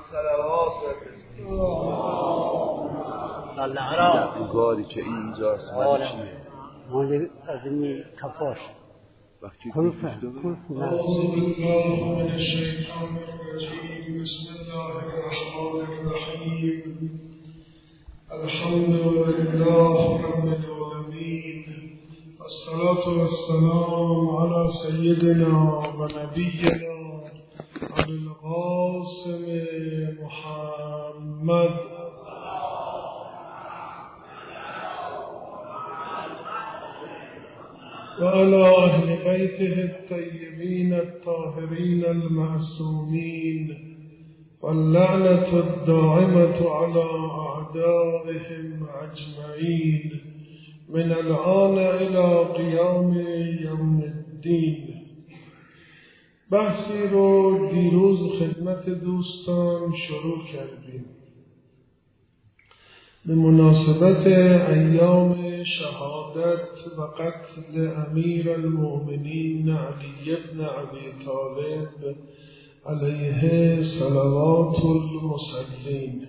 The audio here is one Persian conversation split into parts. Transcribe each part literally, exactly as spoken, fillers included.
صلوات و تسلیم. صلی علی گاری که اینجاست مال چیه؟ مال از این کفاش وقتی کلفه کلفه أعوذ بالله من الشيطان الرجيم بسم الله الرحمن الرحيم الحمد لله رب العالمين والصلاة والسلام على سيدنا ونبينا أبي القاسم محمد وعلى أهل بيته الطيبين الطاهرين المعصومين واللعنة الدائمة على أعدائهم أجمعين من الآن إلى قيام يوم الدين. بحثی رو دیروز خدمت دوستان شروع کردیم به مناسبت ایام شهادت و قتل امیر المؤمنین علی بن ابی طالب علیه صلوات المصلین.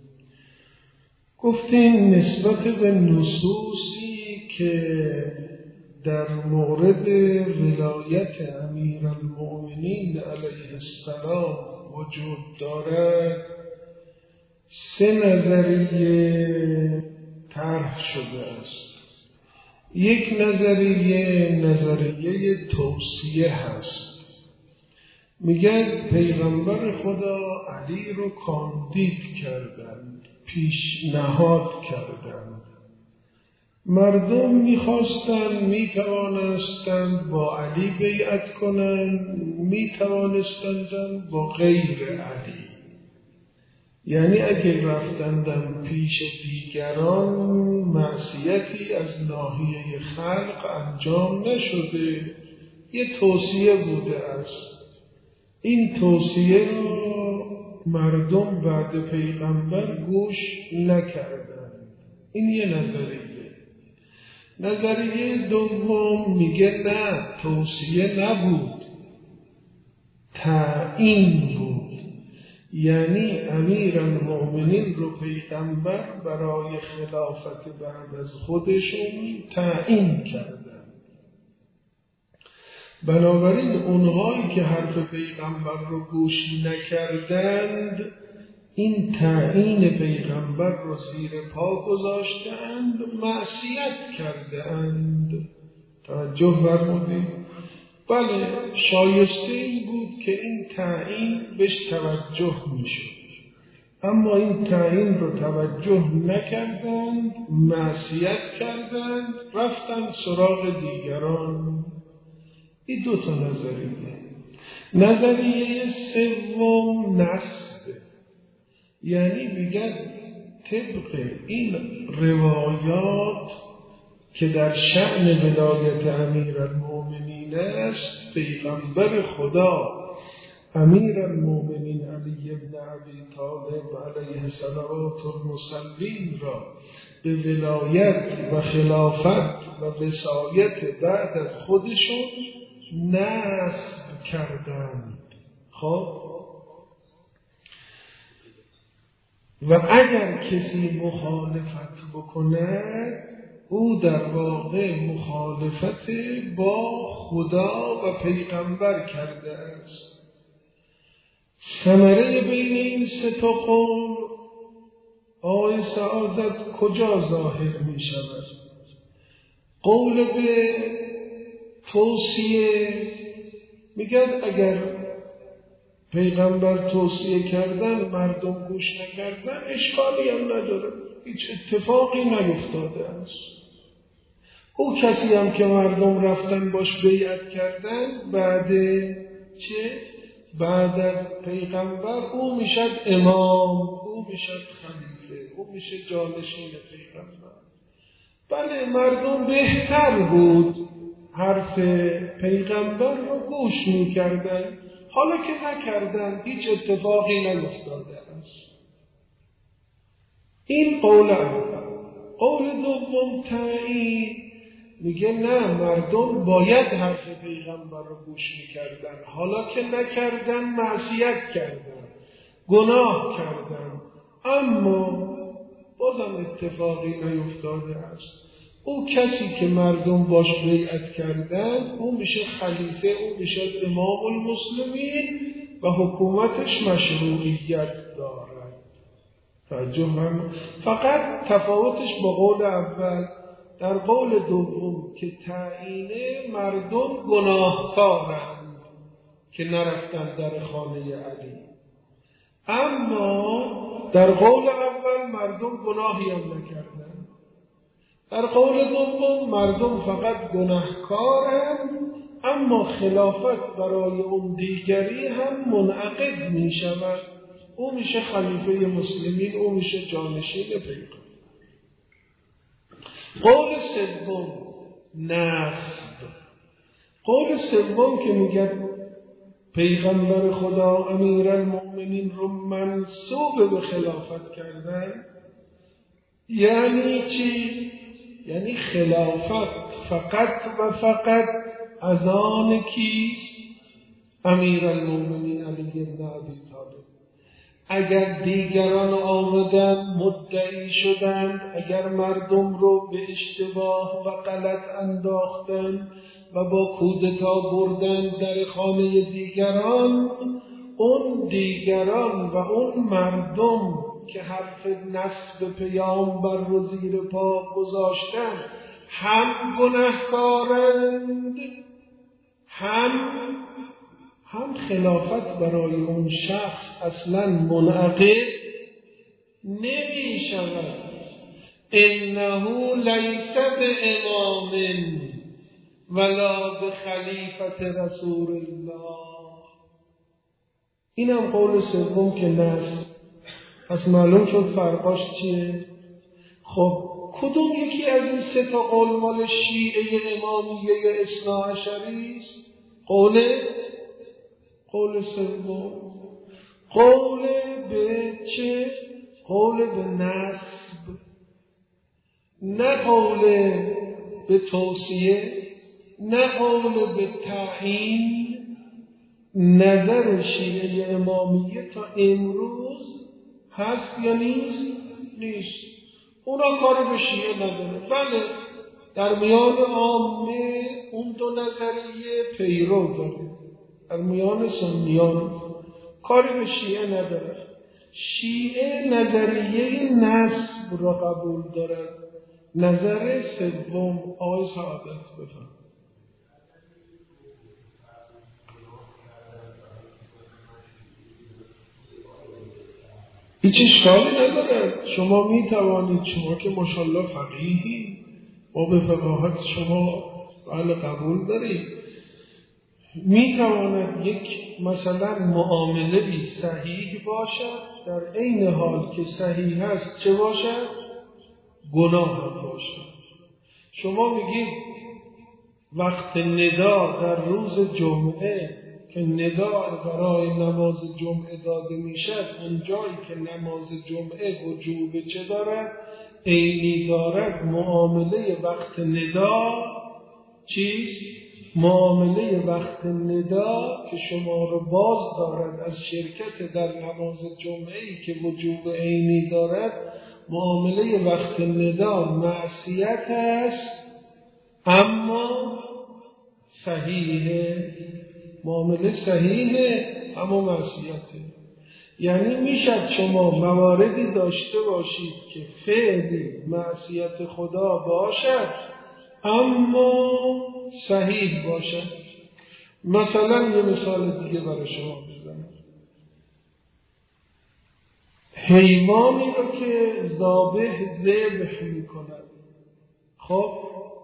گفتیم نسبت به نصوصی که در مورد ولایت امیر المؤمنین علیه السلام وجود دارد سه نظریه طرح شده است. یک نظریه نظریه توصیه هست. میگن پیغمبر خدا علی رو کاندید کردند، پیشنهاد کردند. مردم میخواستند، میتوانستند با علی بیعت کنند، میتوانستند با غیر علی. یعنی اگر رفتندم پیش دیگران معصیتی از ناحیه خلق انجام نشده، یه توصیه بوده است. این توصیه رو مردم بعد پیغمبر گوش نکردند. این یه نظریه. نظریه دوم میگه نه، توصیه نبود، تعیین بود. یعنی امیر المؤمنین رو پیغمبر برای خلافت بعد از خودشون تعیین کردن. بنابراین اونهایی که حرف پیغمبر رو گوش نکردند این تعیین پیغمبر رو زیر پا گذاشتند، معصیت کردند. توجه فرمودید؟ بله، شایسته این بود که این تعیین بهش توجه میشد، اما این تعیین رو توجه نکردند، معصیت کردند، رفتند سراغ دیگران. این دو تا نظریه. نظریه سوم نسبه، یعنی میگن طبق این روایات که در شأن ولایت امیر المؤمنین است، پیغمبر خدا امیر المؤمنین علی بن ابی طالب علیه صلوات المصلین را به ولایت و خلافت و وصایت بعد از خودشون نسب کردند. خب و اگر کسی مخالفت بکند او در واقع مخالفت با خدا و پیغمبر کرده است. ثمره بین این سه تا قول آقای سعادت کجا ظاهر می شود؟ قول به توصیه میگن اگر پیغمبر توصیه کردن مردم گوش نکردن اشکالی هم نداره، هیچ اتفاقی نیفتاده است. او کسی هم که مردم رفتن باش بیعت کردن بعد چه؟ بعد از پیغمبر او میشد امام، او میشد خلیفه، او میشه جانشین پیغمبر. بله، مردم بهتر بود حرف پیغمبر رو گوش میکردن، حالا که نکردن هیچ اتفاقی نیفتاده است. این قول اول. قول دوم تعیین، میگه نه، مردم باید حرف پیغمبر رو گوش میکردن، حالا که نکردن معصیت کردن. گناه کردن اما بازم اتفاقی نیفتاده است. او کسی که مردم باش بیعت کردن او میشه خلیفه، او میشه امام المسلمین و حکومتش مشروعیت دارد. توجه من فقط تفاوتش با قول اول، در قول دوم که تعیینه مردم گناهکارند که نرفتن در خانه علی، اما در قول اول مردم گناهی هم نکردن. در قول دوم مردم فقط گناهکارند اما خلافت برای اون دیگری هم منعقد می شود. او میشه خلیفه مسلمین، او میشه جانشین پیغمبر. قول سوم نسب. قول سوم که میگه پیغمبر خدا امیرالمؤمنین رو منسوب به خلافت کردن، یعنی چی؟ یعنی خلافت فقط و فقط از آن کیست؟ امیرالمؤمنین علی بن ابی طالب. اگر دیگران آمدن مدعی شدند، اگر مردم رو به اشتباه و غلط انداختن و با کودتا بردن در خانه دیگران، اون دیگران و اون مردم که حرف نسب پیامبر رو زیر پا گذاشتن هم گناهکارند، هم هم خلافت برای اون شخص اصلا منعقد نمی شود. انه لیس بامام ولا بخلیفت رسول الله. اینم قول سوم که نسب. پس معلوم شد فرقاش چیه؟ خب کدوم یکی از این سه تا قول مال شیعه امامیه اثنا عشری است؟ قول قول سوم. قول به چه؟ قول به نسب، نه قول به توصیه، نه قول به تعیین. نظر شیعه امامیه تا امروز هست یا نیست؟ نیست. اونا کار به شیعه نداره. بله در میان عامه اون دو نظریه پیرو داره، در میان سنیان کاری به شیعه نداره. شیعه نظریه نسب را قبول دارد. نظر سوم آقای سعادت بفرمایید. هیچ اشکالی ندارد. شما می توانید، شما که ماشاءالله فقیهی و به فقاهت شما بله قبول دارید، می تواند یک مثلا معامله بی صحیح باشد، در عین حال که صحیح هست چه باشد؟ گناه هم باشد. شما میگید وقت ندا در روز جمعه که ندا برای نماز جمعه داده میشد، اون جایی که نماز جمعه وجوب چه دارد؟ عینی دارد. معامله وقت ندا چیست؟ معامله وقت ندا که شما رو باز دارد از شرکت در نماز جمعه‌ای که وجوب عینی دارد. معامله وقت ندا معصیت است اما صحیحه. معامله صحیحه اما معصیته. یعنی میشد شما مواردی داشته باشید که فعلی معصیت خدا باشد اما صحیح باشد. مثلا یه مثال دیگه برای شما بزنم. حیوانی رو که ذابح ذبح میکند، خب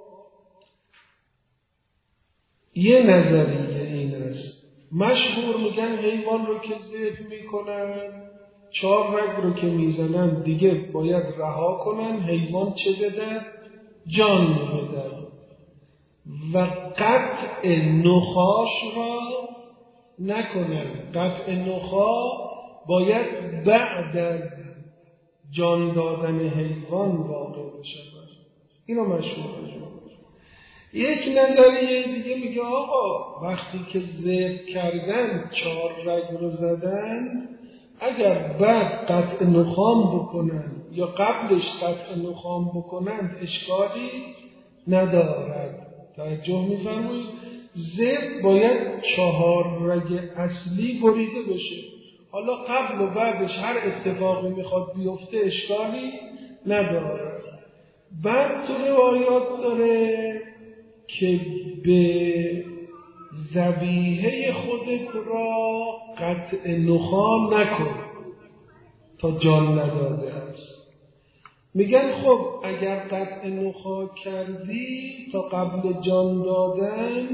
یه نظریه این است، مشهور میگن حیوان رو که ذبح میکنن، چهار رگ رو که میزنن دیگه باید رها کنن، حیوان چه بده؟ جان بده. و قطع نخاش را نکنن. قطع نخا باید بعد از جان دادن حیوان واقع بشه. اینو مشهور شد. یک نظریه دیگه میگه آقا وقتی که ذبح کردن، چهار رگ رو زدن، اگر بعد قطع نخام بکنن یا قبلش قطع نخام بکنند اشکالی ندارد. توجه می‌فرمایید؟ زب باید چهار رگ اصلی بریده بشه. حالا قبل و بعدش هر اتفاقی میخواد بیفته اشکالی نداره. بعد تو روایات داره که به ذبیحه خودت را قطع نخام نکن تا جان نداده است. میگن خب اگر قطع نخام کردی تا قبل جان دادن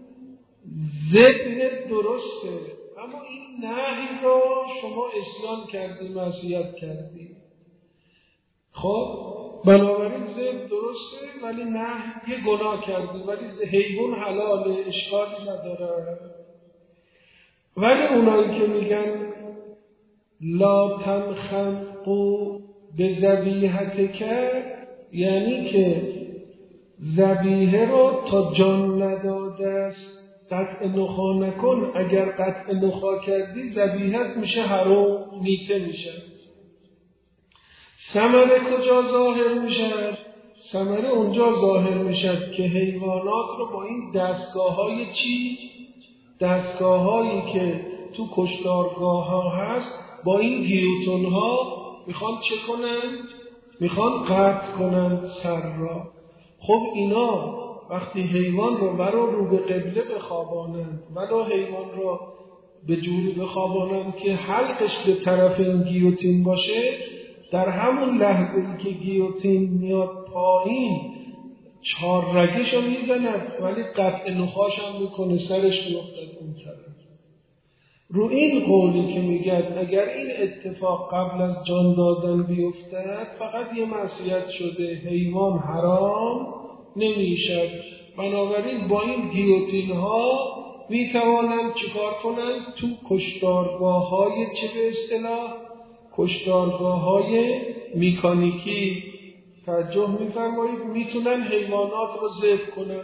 ذهنت درسته، اما این نهی را شما اسلام کردی، معصیت کردی. خب بنابراین ذهن درسته ولی نه یه گناه کردی، ولی حیوان حلاله، اشکالی نداره. ولی اونایی که میگن لا تنخنقوا به ذبیحتک، یعنی که ذبیحه رو تا جان نداده است قطع نخا نکن، اگر قطع نخا کردی ذبیحت میشه حرام، میته میشه. ثمره کجا ظاهر میشه؟ ثمره اونجا ظاهر میشه که حیوانات رو با این دستگاه های چی؟ دستگاه هایی که تو کشتارگاه ها هست با این گیوتون ها میخوان چه کنن؟ میخوان قطع کنن سر را. خب اینا وقتی حیوان رو ولو رو به قبله بخوابانند، ولو حیوان رو به جوری بخوابانند که حلقش به طرف این گیوتین باشه، در همون لحظه که گیوتین میاد پایین چهار رگش رو میزند ولی قطع نخاش هم میکنه، سرش میافتد اون طرف. رو این قولی که میگد اگر این اتفاق قبل از جان دادن بیفتد فقط یه معصیت شده، حیوان حرام نمیشد. بنابراین با این گیوتین ها میتوانند چیکار کنند؟ تو کشتارگاه های چه به اصطلاح؟ کشتارگاه های میکانیکی، توجه میفرمایید، میتونن حیوانات رو ذبح کنن،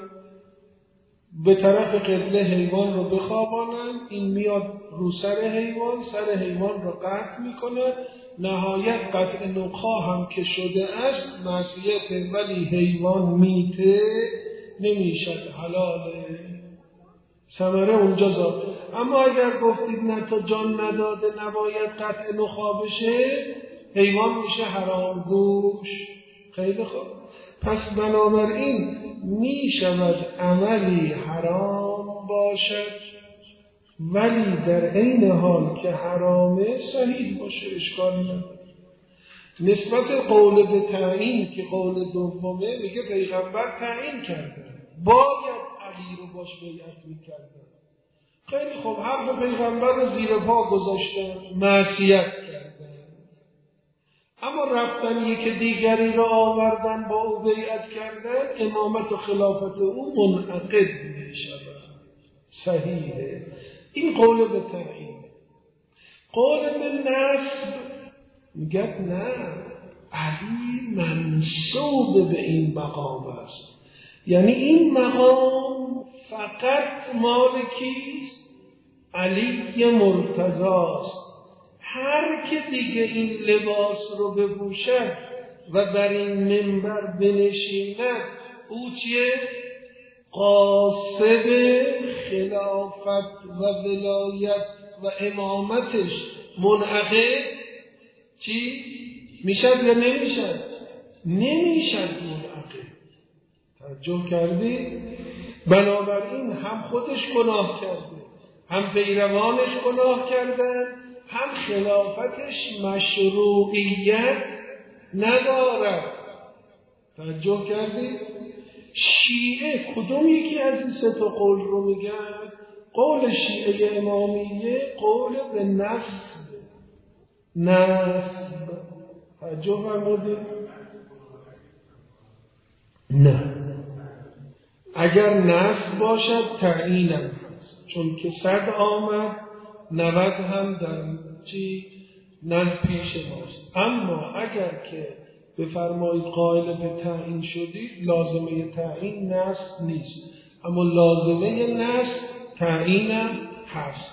به طرف قبله حیوان رو بخوابانن، این میاد رو سر حیوان، سر حیوان رو قطع میکنه، نهایت قطع نخا هم که شده است معصیت، ولی حیوان میته نمیشد، حلاله، ثمره اونجا زاد. اما اگر گفتید نه تا جان نداده نباید قطع نخا بشه، حیوان میشه حرام گوش. خیلی خوب، پس بنابراین می شود عملی حرام باشد ولی در عین حال که حرامه صحیح باشه، اشکال نداره. نسبت قول به تعیین که قول دومه، میگه پیغمبر تعیین کرده باید علی رو باش بیعت میکردن. خیلی خوب، حق پیغمبر رو زیر پا گذاشتن، معصیت کردن، اما رفتن یک دیگری را آوردن با او بیعت کردن، امامت و خلافت او منعقد می شود. صحیحه. این قول به تعیین. قول به نسب میگه نه، علی منسوب به این مقام است، یعنی این مقام فقط مال کیست؟ علی مرتضی است. هر که دیگه این لباس رو بپوشد و بر این منبر بنشیند، او چیه؟ قاصد خلافت و ولایت و امامتش منعقد چی؟ میشد یا نمیشد؟ نمیشد منعقد. توجه کردی؟ بنابراین هم خودش گناه کرده، هم پیروانش گناه کردن، هم خلافتش مشروعیت ندارد. توجه کردی؟ شیعه کدوم یکی از این سه تا قول رو میگن؟ قول شیعه امامیه قول به نسب. نسب توجه فرمودید؟ نه، اگر نسب باشد تعیینم هست، چون که صد آمد نود هم در چی نزد پیش ماست. اما اگر که بفرمایید قائل به تعیین شدید، لازمه تعیین نسب نیست، اما لازمه نسب تعیینم هست.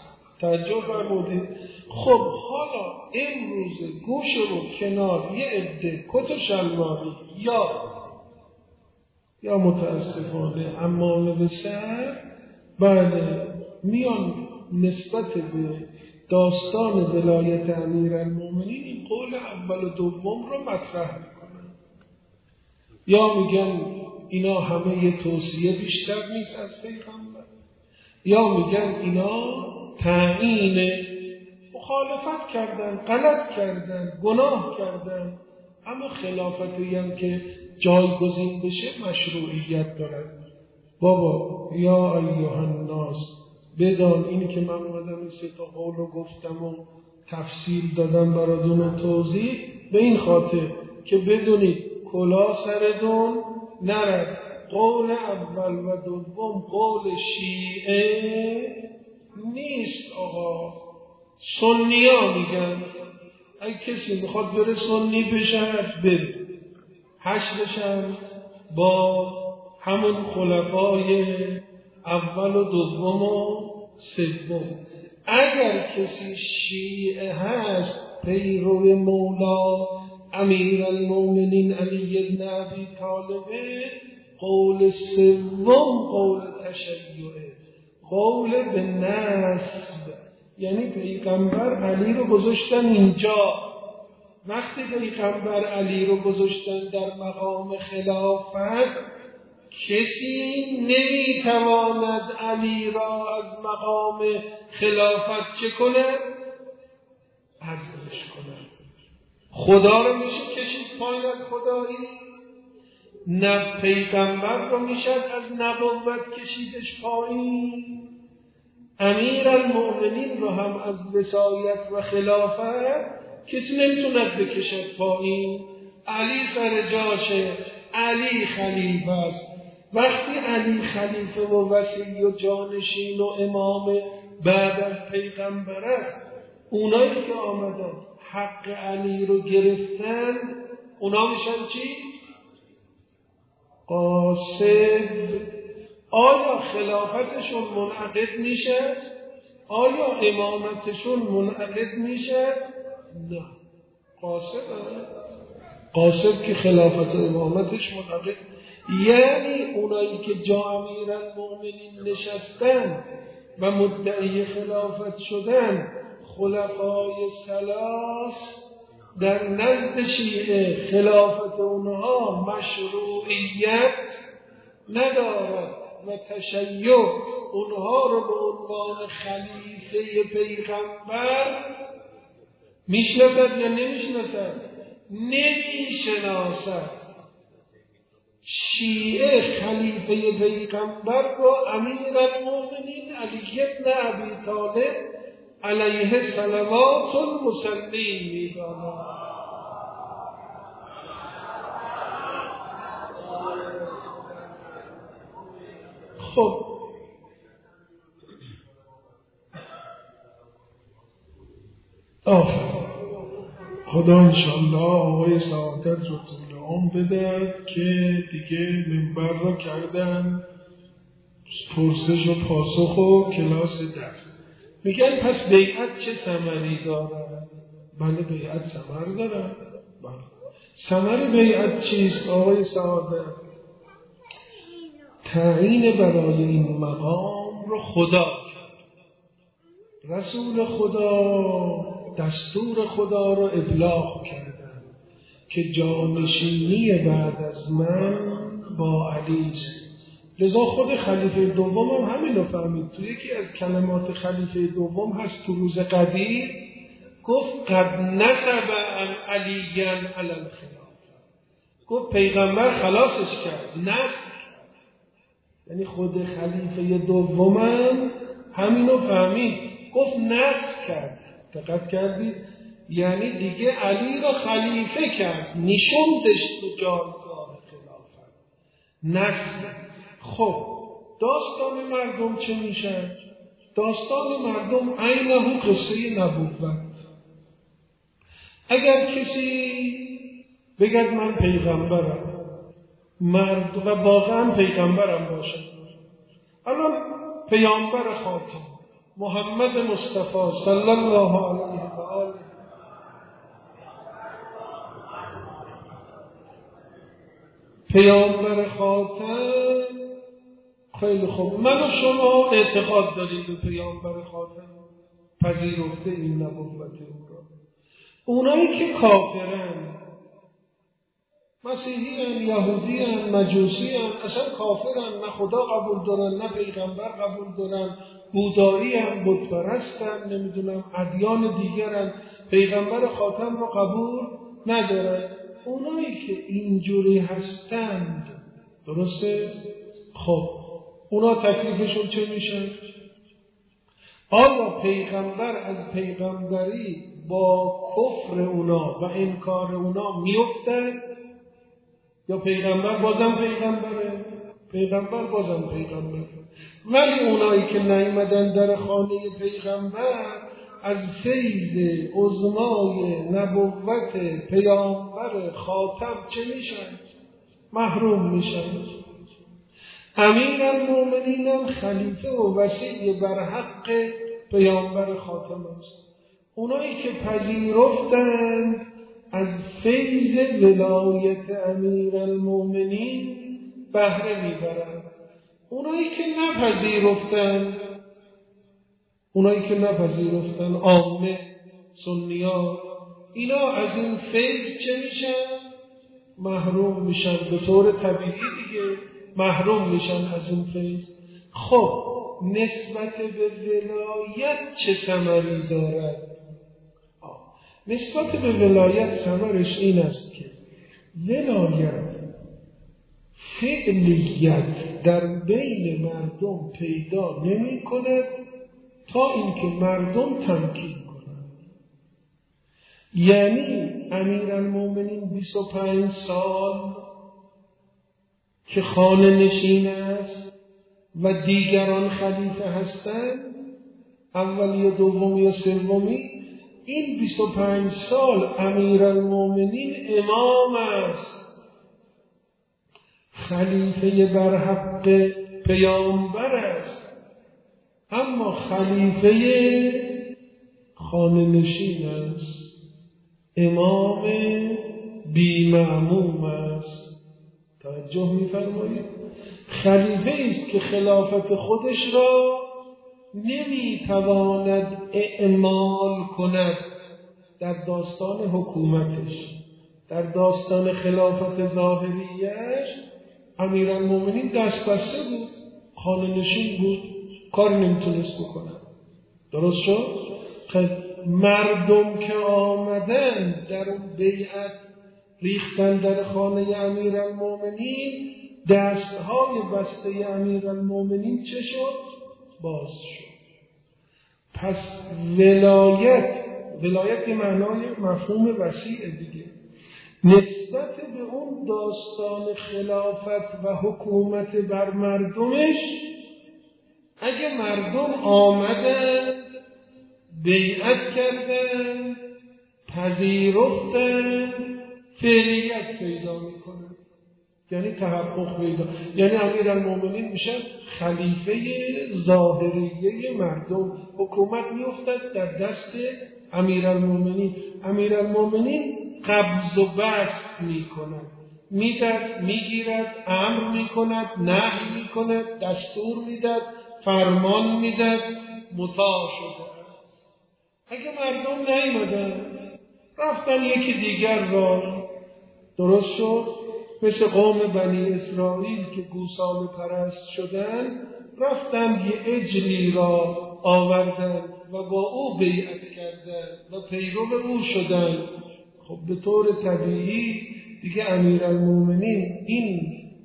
توجه فرمودید. خب حالا امروز گوش رو کنار یه عده کت و شلواری یا یا متاسفانه عمامه به سر، بله میان نسبت به داستان ولایت امیرالمومنین این قول اول و دوم رو مطرح میکنن، یا میگن اینا همه یه توصیه بیشتر نیست از پیغمبر، یا میگن اینا تعیین مخالفت کردن، غلط کردن، گناه کردن، اما خلافتی هم که جایگزین بشه مشروعیت دارد. بابا یا ایها الناس بدان اینی که من اومدم این سه تا قول رو گفتم و تفصیل دادم براتون و توضیح به این خاطر که بدونید کلا سرتون نرد. قول اول و دوم قول شیعه نیست آقا، سنی ها میگن. اگه کسی میخواد بره سنی بشه بره، حشرشن با همون خلفای اول و دوم و سوم. اگر کسی شیعه هست پیرو مولا امیرالمومنین علی بن ابی طالب، قول سوم قول تشیعه، قول به نسب، یعنی پیغمبر علی رو گذاشتن اینجا. وقتی پیغمبر علی رو گذاشتن در مقام خلافت، کسی نمیتواند علی را از مقام خلافت چه کنه؟ عزلش کنه. خدا رو میشه کشید پایین از خدایی؟ نه پیغمبر رو میشه از نبوت کشیدش پایین؟ امیرالمومنین رو هم از وصایت و خلافت کسی نمیتوند بکشد پایین. علی سر جاشه، علی خلیفه است. وقتی علی خلیفه و وصی و جانشین و امام بعد از پیغمبر است، اونایی که آمدن حق علی رو گرفتن اونا میشن چی؟ قاصد. آیا خلافتشون منعقد میشه؟ آیا امامتشون منعقد میشه؟ نه. قاصد قاصد که خلافت امامتش منعقد، یعنی اونایی که جا امیرالمومنین نشستن و مدعی خلافت شدن، خلفای ثلاث، در نزد شیعه خلافت اونها مشروعیت ندارد و تشیع اونها رو به عنوان خلیفه پیغمبر میشناسد یا نمیشناسد؟ نمیشناسد. شیعه خلیفه پیغمبر رو امیرالمومنین علی بن ابی طالب علیه صلوات المسلمین میداند. خب آفرین. خدا انشالله آقای سعادت رو طول عمر بده که دیگه منبر رو کردن پرسش و پاسخ و کلاس درس. میگن پس بیعت چه ثمری داره؟ بله بیعت ثمر داره. بله. ثمر بیعت چیست آقای سعادت؟ تعیین برای این مقام رو خدا کرد. رسول خدا دستور خدا رو ابلاغ کردن که جانشینی بعد از من با علی است. لذا خود خلیفه دوم هم همین رو فهمید. تو یکی از کلمات خلیفه دوم هست تو روز قدیر گفت قد نسب علیاً علی الخلافه، گفت پیغمبر خلاصش کرد، نسب. یعنی خود خلیفه دومم همین رو فهمید، گفت نسب کرد. دقت کردید؟ یعنی دیگه علی را خلیفه کرد، نشوندش تو جایگاه خلافت. نسل. خب داستان مردم چه میشه؟ داستان مردم عینه قصه نبوت. اگر کسی بگد من پیغمبرم، مرد و واقعا پیغمبرم باشه، الان پیامبر خاتم محمد مصطفی صلی الله علیه و آله پیامبر خاتم. خیلی خوب، من و شما اعتقاد داریم به پیامبر خاتم، پذیرفته این نبوت او را. اونایی که کافرن، مسیحی هن، یهودی هن، مجوسی هن، اصلا کافرن، نه خدا قبول دارن نه پیغمبر قبول دارن، بودایی هن، بت پرستن، نمیدونم ادیان دیگرن، پیغمبر خاتم رو قبول ندارن. اونایی که اینجوری هستند، درسته؟ خب اونا تکلیفشون چه میشن؟ آیا پیغمبر از پیغمبری با کفر اونا و انکار اونا میفتن؟ یا پیغمبر بازم پیغمبره؟ پیغمبر بازم پیغمبره. ولی اونایی که نیامدن در خانه پیغمبر از فیض عظمای نبوت پیامبر خاتم چه میشن؟ محروم میشن. امیرالمومنین خلیفه و وصی بر حق پیامبر خاتم است. اونایی که پذیرفتند از فیض ولایت امیرالمومنین بهره میبرند. اونایی که نپذیرفتند، اونایی که نپذیرفتند عامه سنیان، اینا از این فیض چه میشن؟ محروم میشن. به طور طبیعی دیگه محروم میشن از این فیض. خب نسبت به ولایت چه ثمری دارد؟ نسبت به ولایت ثمرش این است که ولایت فعلیت در بین مردم پیدا نمی کند تا اینکه مردم تمکین کنند. یعنی امیرالمومنین بیست و پنج سال که خانه نشین است و دیگران خلیفه هستند، اولی یا دومی یا سومی، این بیست و پنج سال امیرالمومنین امام است، خلیفه بر حق پیامبر است، اما خلیفه خانه نشین است، امام بی مأموم است. توجه می‌فرمایید؟ خلیفه است که خلافت خودش را نمی‌تواند اعمال کند در داستان حکومتش. در داستان خلافت ظاهریش امیرالمومنین دست بسته بود، خانه نشین بود، کار نمیتونست بکنه. درست شد؟ خب مردم که آمدن در اون بیعت ریختن در خانه امیرالمومنین، دستهای بسته امیرالمومنین چه شد؟ باز شد. پس ولایت ولایت به معنای مفهوم وسیع دیگه، نسبت به اون داستان خلافت و حکومت بر مردمش، اگه مردم آمدن بیعت کردن پذیرفتن، فعلیت پیدا میکنه، یعنی تحقق پیدا، یعنی امیرالمومنین میشن خلیفه ظاهریه مردم، حکومت میافتد در دست امیرالمومنین. امیرالمومنین قبض و بسط میکند، میدد، میگیرد، امر میکند، نهی میکند، دستور میدد، فرمان میدد، مطاع شده است. اگه مردم نیامدن رفتن یکی دیگر را، درست شد؟ مثل قوم بنی اسرائیل که گوساله پرست شدن، رفتن یه اجلی را آوردن و با او بیعت کردن و پیرو او شدن. خب به طور طبیعی دیگه امیرالمومنین این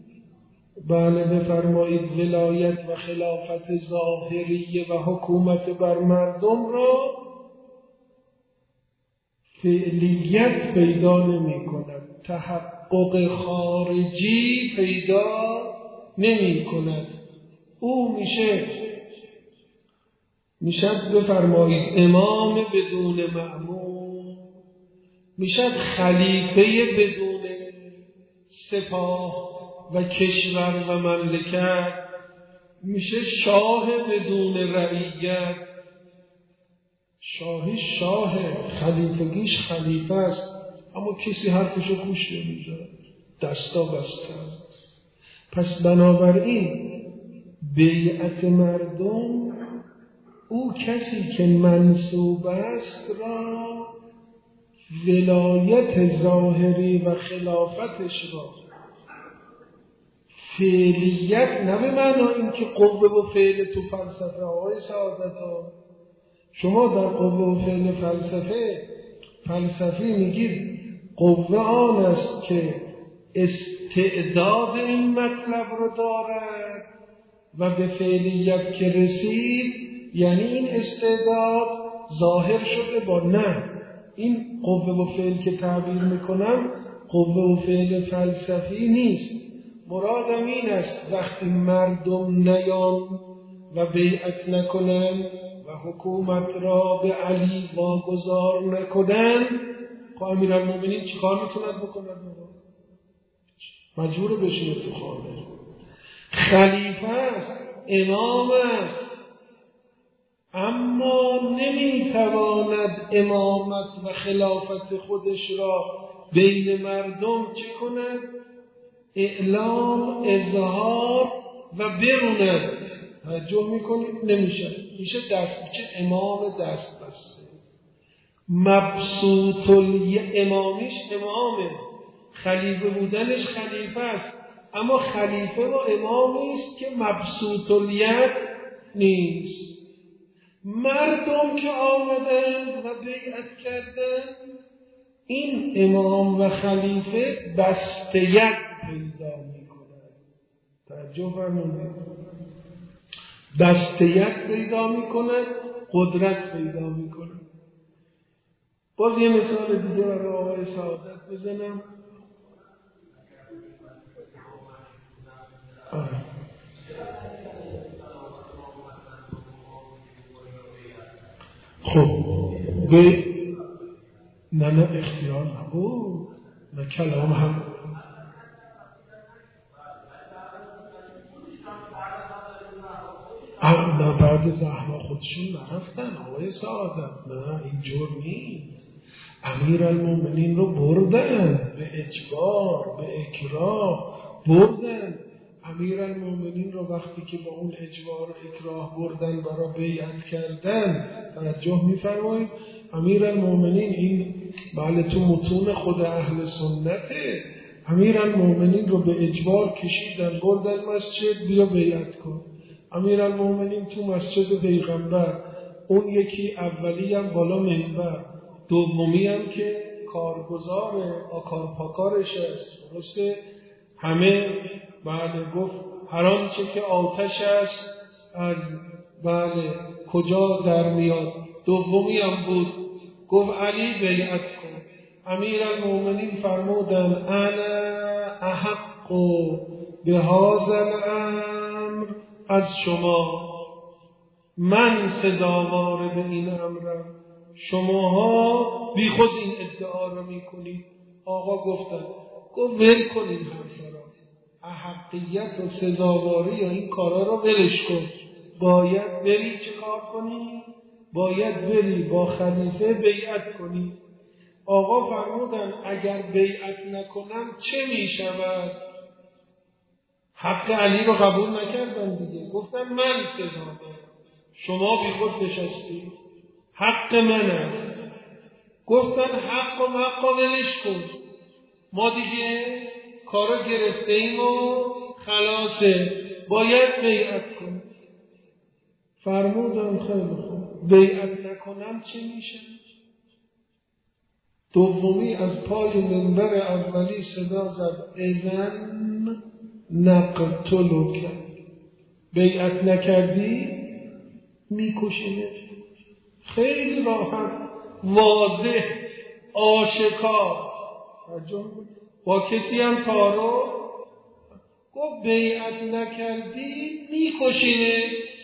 بله بفرمایید ولایت و خلافت ظاهریه و حکومت بر مردم را فعلیت پیدا نمی کند، تحقق خارجی پیدا نمی کند. او میشه میشد بفرمایید امام بدون مأمون، میشد خلیفه بدون سپاه و کشور و مملکت، میشه شاه بدون رعیت، شاهی شاه، خلیفگیش خلیفه است، اما کسی حرفشو گوش نمیده، دستا بسته است. پس بنابراین بیعت مردم او کسی که منصوب است را ولایت ظاهری و خلافتش را فعلیت، نه به معنی این که قوه و فعل تو فلسفه آقای سعادت ها، شما در قوه و فعل فلسفه فلسفی میگید قوه آن است که استعداد این مطلب رو دارد و به فعلیت که رسید یعنی این استعداد ظاهر شده با نه. این قوه و فعل که تعبیر میکنم قوه و فعل فلسفی نیست. مرادم این است وقتی مردم نیان و بیعت نکنن و حکومت را به علی واگذار نکنن، خب امیرالمومنین چی کار میتوند بکنن؟ مجبور بشینه تو خانه. خلیفه است، امام است، اما نمیتواند امامت و خلافت خودش را بین مردم چه کند؟ اعلام، اظهار و بروند. توجه میکنید؟ نمیشه. میشه دست چه امام دست بسته. مبسوط امامیش امامه، خلیفه بودنش خلیفه است، اما خلیفه و امامی است که مبسوط الید نیست. مردم که آمدن و بیعت کردن، این امام و خلیفه بسته‌ید پیدا میکنن. توجه فرمودید؟ بسته‌ید پیدا میکنن، قدرت پیدا میکنن. باز یه مثال دیگه برای آقای سعادت بزنم. آره. خب به نه نه اختیار نبود، نه کلام هم نه بعد زهرا خودشون نرفتن آقای سعادت، نه اینجور نیست. امیرالمومنین رو بردن به اجبار، به اکراه بردن. امیرالمومنین رو وقتی که با اون اجبار و اکراه بردن برای بیعت کردن، توجه می‌فرمایید امیرالمومنین این بله تو متون خود اهل سنته، امیرالمومنین رو به اجبار کشیدن بردن مسجد، بیا بیعت کن. امیرالمومنین تو مسجد پیغمبر، اون یکی اولی هم بالا منبر، دومی هم که کارگزار آکار پاکارش است، درسته؟ همه بله گفت هر آنچه که آتش است از بله کجا در میاد. دومی هم بود گفت علی بیعت کن. امیرالمومنین فرمودن انا احق بهذا الامر از شما، من سزاوار به این امرم، شماها بی خود این ادعا رو میکنید. آقا گفتن گفت ول کن این حرف را، احقیت و سزاواری یا این کارا رو ولش کن. باید بری چه کار کنی؟ باید بری با خلیفه بیعت کنی. آقا فرمودن اگر بیعت نکنم چه می شود؟ حق علی رو قبول نکردن دیگه، گفتن من سزاوار، شما بی خود نشستید، حق من است. گفتن حق و حق ولش کن، ما دیگه کارو گرفته ایم و خلاصه، باید بیعت کن. فرمودن خیلی خوب، بیعت نکنم چه میشه؟ دومی از پای منبر اولی صدا زد اذن نقتلک، بیعت نکردی میکشیمت. خیلی راحت، واضح، آشکار. با کسی هم تارو گفت بیعت نکردی میکشیمت.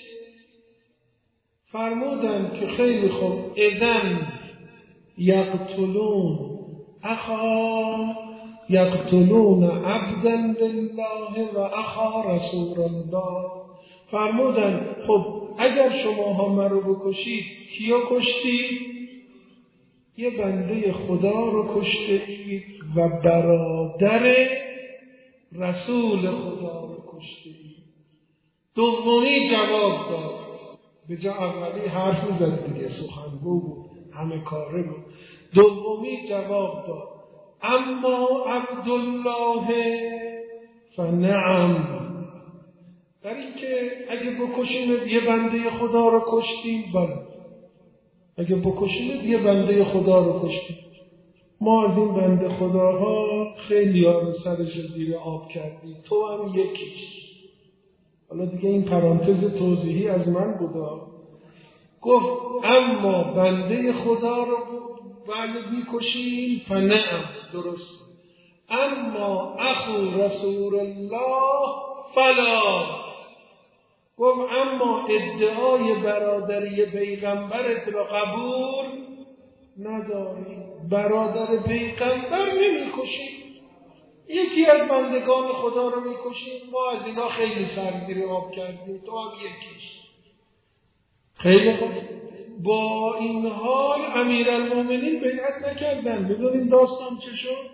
فرمودن که خیلی خوب، اذن یقتلون اخا یقتلون عبدا لله و اخا رسول الله فرمودن خب اگر شما ها مرا بکشید کیا کشتید؟ یه بنده خدا رو کشته اید و برادر رسول خدا رو کشته اید. دومی جواب داد، به جا اولی حرف میزد دیگه، سخنگو بود، همه کاره بود. دومی جواب داد اما عبدالله فنعم، در این که اگه بکشیم یه بنده خدا رو کشتیم، بله اگه بکشیم یه بنده خدا رو کشتیم. ما از این بنده خداها خیلی ها رو سرش زیر آب کردیم، تو هم یکیش. حالا دیگه این پرانتز توضیحی از من بودا. گفت اما بنده خدا رو بله میکشیم فنعم، درست. اما اخو رسول الله فلا. گفت اما ادعای برادری پیغمبرت را قبول نداری، برادر پیغمبر نمیکشیم، یکی از بندگان خدا رو میکشیم. ما از اینا خیلی سر زیر آب کردیم، تو هم یکیش. خیلی خوب. با این حال امیرالمومنین بیعت نکردن. بدونین داستان چه شد؟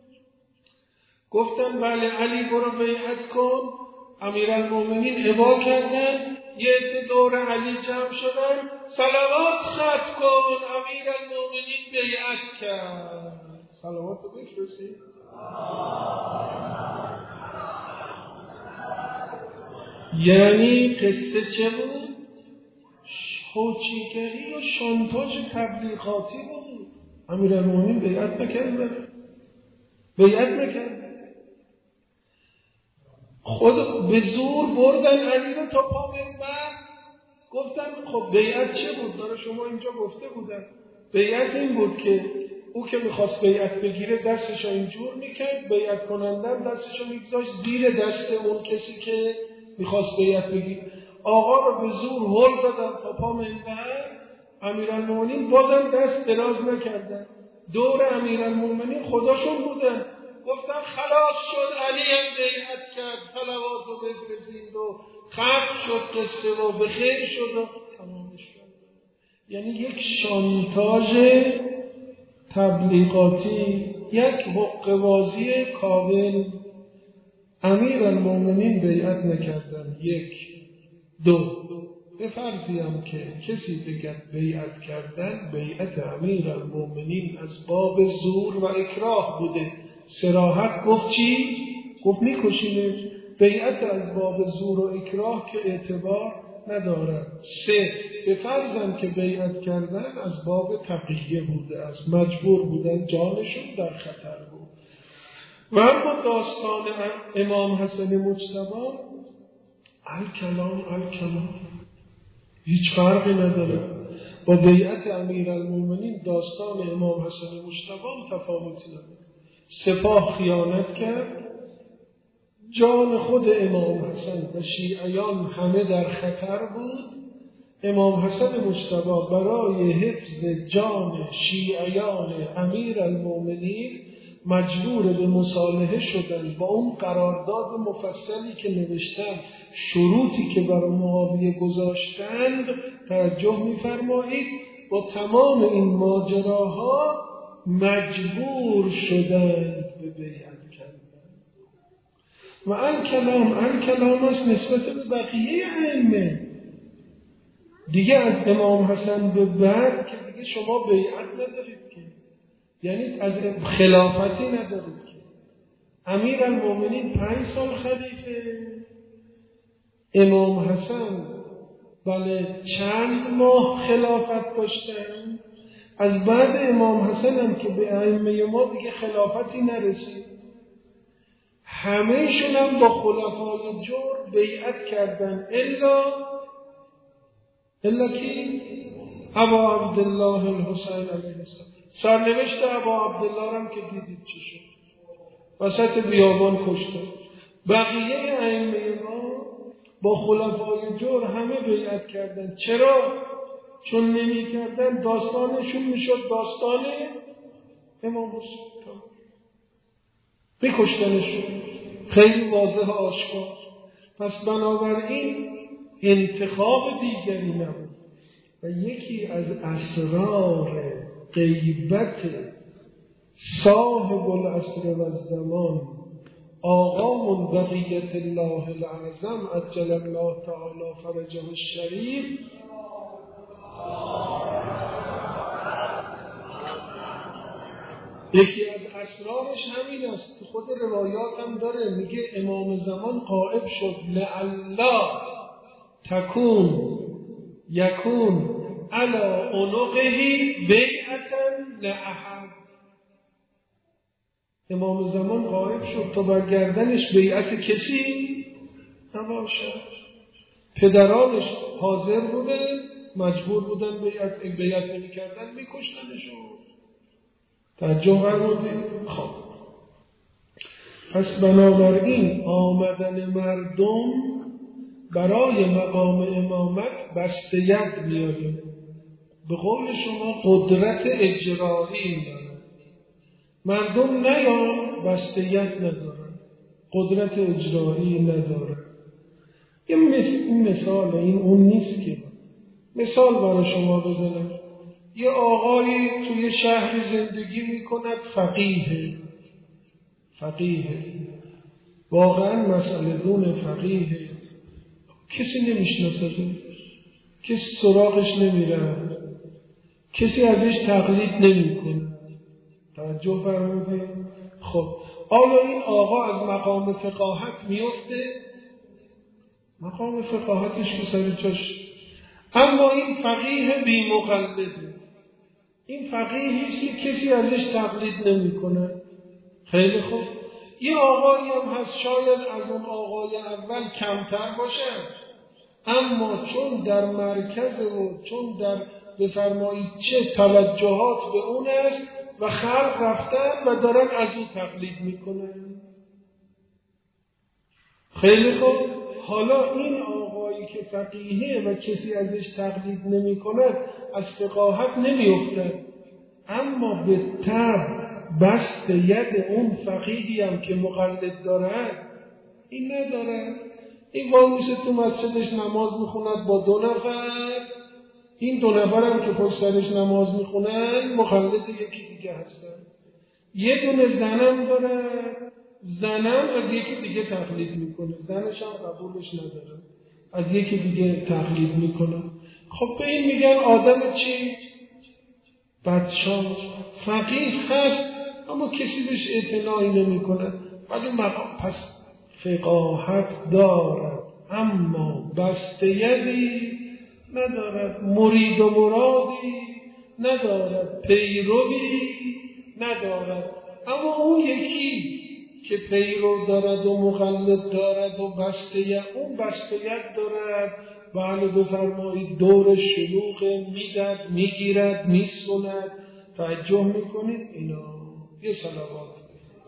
گفتن بله علی برو بیعت کن. امیرالمومنین ابا کردن، یه عده دور علی جمع شدن، صلوات ختم کن. امیرالمومنین بیعت کرد. صلوات رو بفرستید. یعنی قصه چه بود؟ هوچیگری و شانتاژ تبلیغاتی بود. امیرالمومنین بیعت نکردن، بیعت نکردن. خود به زور بردن علی رو تا پا منبر. گفتن خب بیعت چه بود؟ داره شما اینجا گفته بودن بیعت این بود که او که میخواست بیعت بگیره دستشو اینجور میکرد، بیعت کنندن دستشو میگذاشت زیر دست اون کسی که میخواست بیعت بگیره. آقا رو به زور هل دادن تا پا منبر. امیرالمومنین بازم دست دراز نکردن. دور امیرالمومنین خداشون بودن. گفتن خلاص شد، علی هم بیعت کرد، صلوات رو بفرستید و ختم شد قصه و بخیر شد و تمامش شد. یعنی یک شانتاژ تبلیغاتی، یک حقه‌بازی کامل. امیرالمومنین بیعت نکردن. یک. دو، به فرضی هم که کسی بگه بیعت کردن، بیعت امیرالمومنین از باب زور و اکراه بوده. صراحت گفت چی؟ گفت میکشیمش. بیعت از باب زور و اکراه که اعتبار ندارد. سه، به فرضم که بیعت کردن از باب تقیه بوده، از مجبور بودن، جانشون در خطر بود. و اما داستان امام حسن مجتبی الکلام الکلام هیچ فرقی نداره. با بیعت امیرالمومنین داستان امام حسن مجتبی تفاوتی نداره. سپاه خیانت کرد، جان خود امام حسن و شیعیان همه در خطر بود. امام حسن مجتبی برای حفظ جان شیعیان امیرالمومنین مجبور به مصالحه شدن. با اون قرارداد مفصلی که نوشتن، شروطی که برای معاویه گذاشتند، توجه می‌فرمایید، با تمام این ماجراها مجبور شدند به بیعت کردن. و الکلام الکلام است نسبت به بقیه ائمه دیگه. از امام حسن به بعد که دیگه شما بیعت ندارید که، یعنی از خلافتی ندارید که. امیرالمومنین پنج سال خلیفه، امام حسن بله چند ماه خلافت داشتن. از بعد امام حسن هم که به ائمه ما دیگه خلافتی نرسید. همه‌شون هم با خلفای جور بیعت کردن الا الا کی؟ ابا عبدالله الحسین علیه السلام. سرنوشت ابا عبدالله هم که دیدید چی شد، وسط بیابان کشته. بقیه ائمه ما با خلفای جور همه بیعت کردن. چرا؟ چون نمی کردن داستانشون میشد داستان امام حسین، میکشتنشون. خیلی واضح و آشکار. پس بنابراین انتخاب دیگری نبود. و یکی از اسرار غیبت صاحب العصر و الزمان آقامون بقیت الله العظم عجل الله تعالی فرجه الشریف یکی از اسرارش همین است. خود روایات هم داره، میگه امام زمان غائب شد لعلا تکون یکون علی عنقه بیعتا لاحد. امام زمان غائب شد تا بر گردنش بیعت کسی نباشد. پدرانش حاضر بودن، مجبور بودن بیعت بیعت نمی‌کردن می‌کشتنشون. توجه فرمودید؟ خب پس بنابراین آمدن مردم برای مقام امامت بسته ید می‌آید. به قول شما قدرت اجرایی داره. مردم نیان بسته ید ندارن، قدرت اجرایی ندارن. این مثال این اون نیست که مثال برای شما بزنم. یه آقایی توی شهری زندگی میکند، فقیه فقیه واقعا مسئله دون فقیه، کسی نمیشناسه، کسی سراغش نمیره، کسی ازش تقلید نمیکنه. توجه فرمودید؟ خب آیا این آقا از مقام فقاهت میفته؟ مقام فقاهتش که سر جاش، اما این فقیه بی مقلده، این فقیهیست که کسی ازش تقلید نمیکنه. خیلی خوب، یه آقایی هم هست شاید از اون آقای اول کمتر باشه، اما چون در مرکز و چون در بفرمایید چه توجهات به اون است و خلق رفتن و دارن از اون تقلید میکنن. خیلی خوب، حالا این آقایی که فقیهه و کسی ازش تقلید نمی کند از فقاهت نمیفته، اما به طبع بست ید اون فقیهی هم که مقلد دارد این نداره. این وامیسه تو مسجدش نماز میخوند با دو نفر، این دو نفر هم که پشت سرش نماز میخونن مقلد یکی دیگه هستن. یه دونه زنم داره، زنم از یکی دیگه تقلید میکنه، زنش هم قبولش نداره، از یکی دیگه تقلید میکنه. خب به این میگن آدم چی؟ بدشانس. فقیه هست اما کسی بهش اعتنایی نمیکنه، ولی مقام پس فقاهت دارد اما بسته یدی ندارد، مرید و مرادی ندارد، پیروی ندارد. اما اون یکی که پیرو دارد و مقلد دارد و بسته ید، اون بسته ید دارد، بله بفرمایید دور شلوغ میدد میگیرد میسوند. توجه میکنید اینا؟ یه صلوات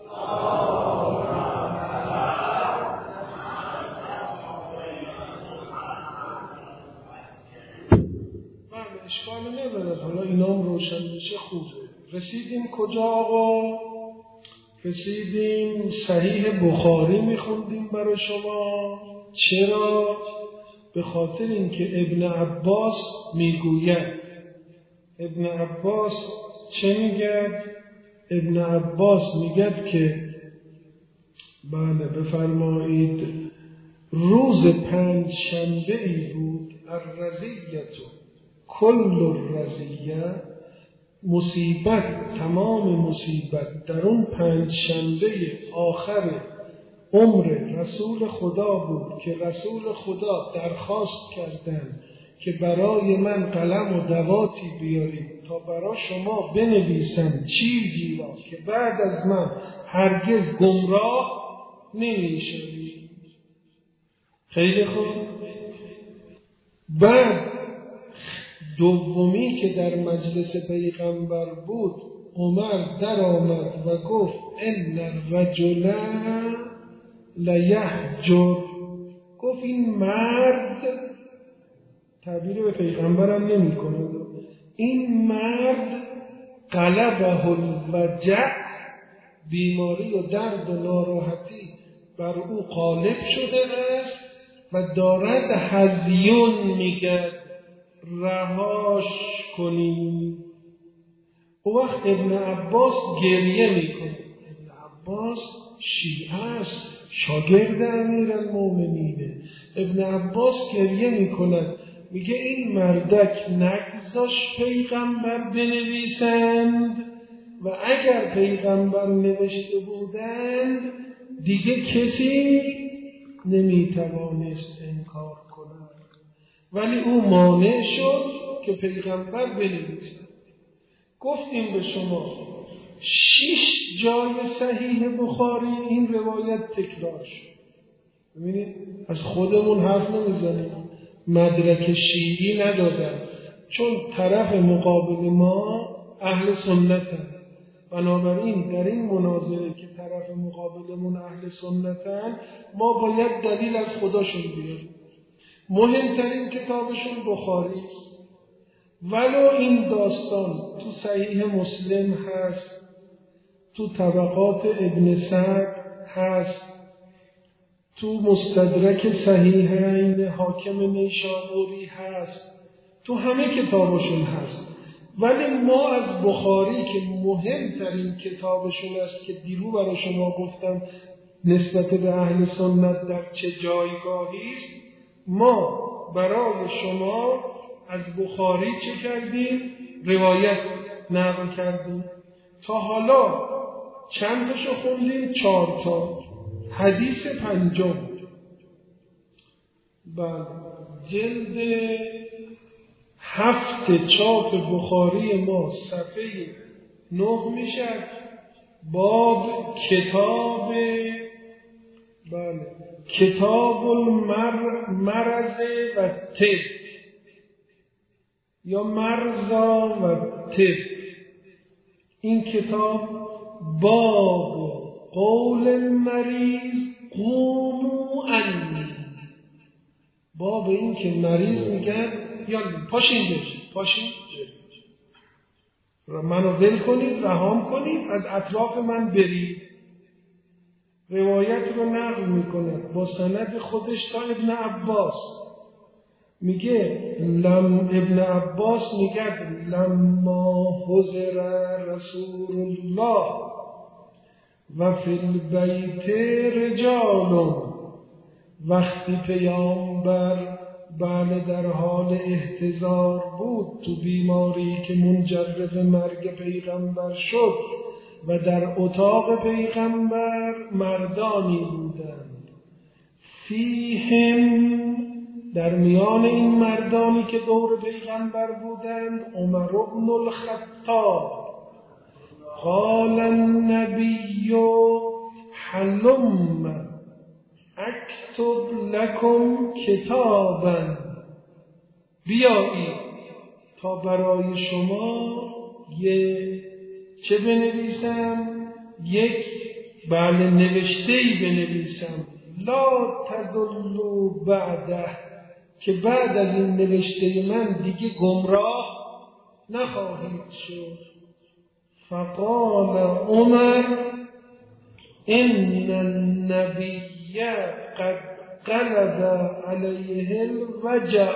بله اشکال ندارد. حالا اینا هم روشن بشه خوبه. رسیدیم کجا آقا؟ رسیدیم صحیح بخاری میخوندیم برای شما. چرا؟ به خاطر اینکه ابن عباس میگوید. ابن عباس چه میگه؟ ابن عباس میگه که بله بفرمایید روز پنج شنبه ای بود، الرزیت کل الرزیه، مصیبت تمام مصیبت در اون پنج شنبه آخر عمر رسول خدا بود که رسول خدا درخواست کردند که برای من قلم و دواتی بیارید تا برای شما بنویسم چیزی را که بعد از من هرگز گمراه نمیشوید. خیلی خوب. بعد دومی که در مجلس پیغمبر بود، عمر در آمد و گفت ان الرجل لیهجر، گفت این مرد، تعبیر به پیغمبرم نمی کند، این مرد غلبه الوجع، بیماری و درد و ناراحتی بر او غالب شده است و دارد هزیون میگه رهاش کنید. او وقت ابن عباس گریه میکنه. ابن عباس شیعه است، شاگرد امیرالمومنینه. ابن عباس گریه میکند، میگه این مردک نگذاش پیغمبر بنویسند و اگر پیغمبر نوشته بودند دیگه کسی نمیتوانست انکار کند، ولی او مانع شد که پیغمبر بنویسند. گفتیم به شما شش جای صحیح بخاری این روایت تکرار شد. ببینید از خودمون حرف نمیزنیم، مدرک شیعی ندادن، چون طرف مقابل ما اهل سنتن. بنابراین در این مناظره که طرف مقابلمون اهل سنتن، ما باید دلیل از خداشون بیاریم. مهمترین کتابشون بخاری است، ولو این داستان تو صحیح مسلم هست، تو طبقات ابن سعد هست، تو مستدرک صحیحین حاکم نیشابوری هست، تو همه کتابشون هست. ولی ما از بخاری که مهمترین کتابشون است که دیرو برای شما گفتم نسبت به اهل سنت در چه جایگاهی است، ما برای شما از بخاری چه کردیم؟ روایت نقل کردیم. تا حالا چند تاشو خوندیم؟ چهار تا. حدیث پنجم، بله، جلد هفت چاپ بخاری ما صفحه نه میشه، باب کتاب، بله، کتاب المرض و طب یا مرضا و طب. این کتاب باب قول المریض قوموا عنی، باب این که مریض میگن یا پاشین بشید، پاشین منو ول کنید، رهام کنید، از اطراف من برید. روایت رو نقل میکنه با سند خودش تا ابن عباس. میگه لم ابن عباس میگه لما حضر رسول الله و فی البیت رجال، وقتی پیامبر بله در حال احتضار بود تو بیماری که منجر به مرگ پیغمبر شد و در اتاق پیغمبر مردانی بودند، فیهم، در میان این مردانی که دور پیغمبر بودند، عمر بن الخطاب. قال النبی حلم اکتب لکم کتابا، بیایید تا برای شما یه چه بنویسم؟ یک بله نوشته‌ای بنویسم، لا تضلوا بعده، که بعد از این نوشته من دیگه گمراه نخواهید شد. فقال عمر ان النبی قد غلب علیه الوجع،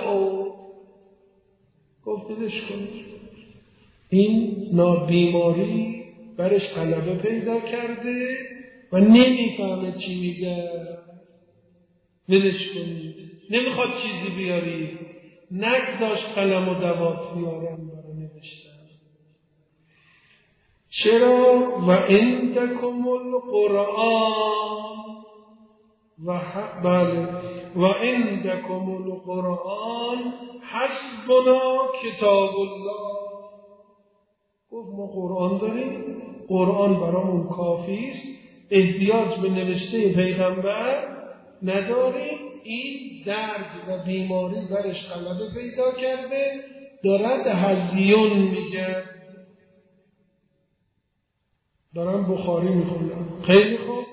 گفتش کنید این نابیماری برش غلبه پیدا کرده و نمیفهمه چی میگه، ولش کنید، نمیخواد چیزی بیاری، نگذاش قلم و دوات بیارم برای نوشتن. چرا؟ و عندکم القرآن و بله و عندکم القرآن حسبنا کتاب الله. گفت ما قرآن داریم، قرآن برامون کافی است، احتیاج به نوشته پیغمبر نداریم. این درد و بیماری برش غلبه پیدا کرده، دارد هزیون میگه. دارم بخاری میخونم. خیلی خوب.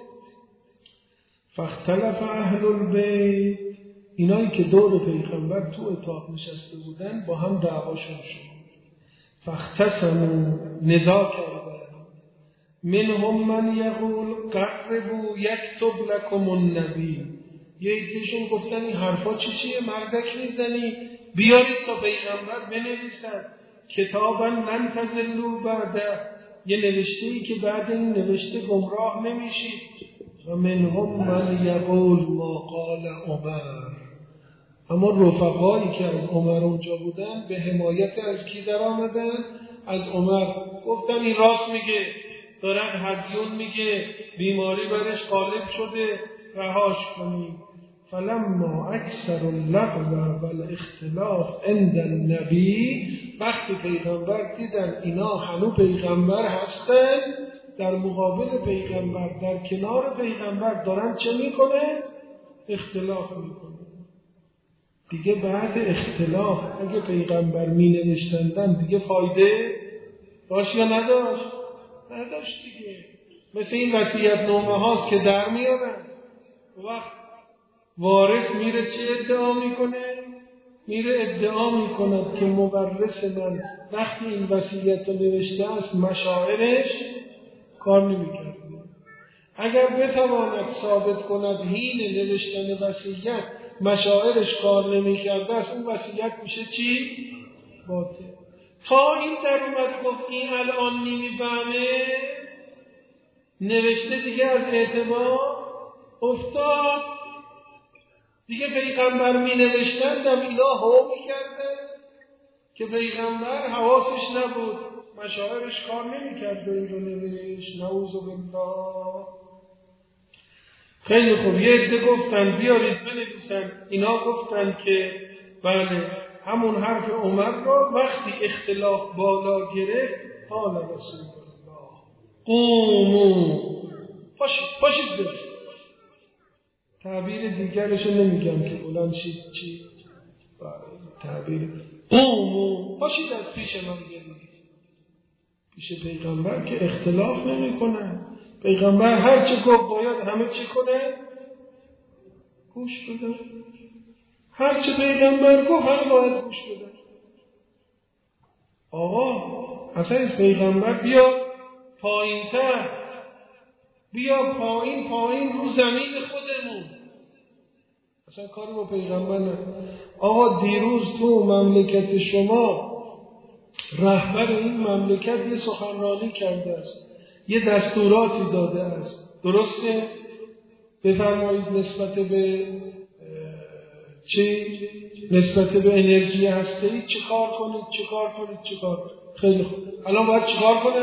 فاختلف اهل البیت، اینایی که دور پیغمبر تو اتاق نشسته بودن با هم دعواشون شد. فاختصموا، نزاع کردن. منهم من یقول قربوا یکتب لکم النبی، یه عدهشون گفتن این حرفا چی چیه مردک میزنی، بیارید تا پیغمبر بنویسن کتابا لن تضلوا بعده، یه نوشته‌ای که بعد این نوشته گمراه نمیشید. و منهم من یقول ما قال عمر، اما رفقایی که از عمر اونجا بودن به حمایت از کی در آمدن؟ از عمر. گفتن این راست میگه، دارن هزیون میگه، بیماری برش غالب شده، رهاش کنید. فلما اکثر اللغو والاختلاف عند النبی، وقتی پیغمبر دیدن اینا هنوز پیغمبر هستن، در مقابل پیغمبر در کنار پیغمبر دارن چه میکنه؟ اختلاف میکنه. دیگه بعد اختلاف اگه پیغمبر می نوشتندن دیگه فایده داشت یا نداشت؟ نداشت دیگه. مثل این وصیت نامه هاست که در میارن، وقت وارث میره چه ادعا میکنه؟ میره ادعا میکند که مورث من وقتی این وصیت رو نوشته است مشاعرش کار نمیکرد. اگر بتواند ثابت کند حین نوشتن وصیت مشاعرش کار نمیکرده است، اون وصیت میشه چی؟ باطل. تا این در اومد گفت این الان نمیفهمه، نوشته دیگه از اعتبار افتاد. دیگه پیغمبر می نوشتندم اینا هو می کرده که پیغمبر حواسش نبود، مشاعرش کار نمی کرده این رو نوشت. نعوذ بالله. خیلی خوب، یه عده گفتن بیارید بنویسن، اینا گفتن که بله همون حرف عمر را وقتی اختلاف بالا گرفت قال رسول الله قوموا، پاشید پاشید برید. تعبیر دیگرش نمیگم که بلند شید چی، تعبیر قوموا، پاشید از پیش من برید. پیش پیغمبر که اختلاف نمی کنن. پیغمبر هر چه گفت باید همه چی کنه؟ گوش بده. هر چه پیغمبر گفت همه باید گوش بده. آقا اصلا پیغمبر بیا پایین تر، بیا پایین پایین رو زمین خودمون. اصلا کاری با پیغمبر نه. آقا دیروز تو مملکت شما رهبر این مملکت یه سخنرانی کرده است، یه دستوراتی داده است، درسته؟ بفرمایید نسبت به چی؟ نسبت به انرژی هسته‌ای چه کار کنید چه کار کنید چه کار کنید. خیلی خوب، الان باید چه کار کنه؟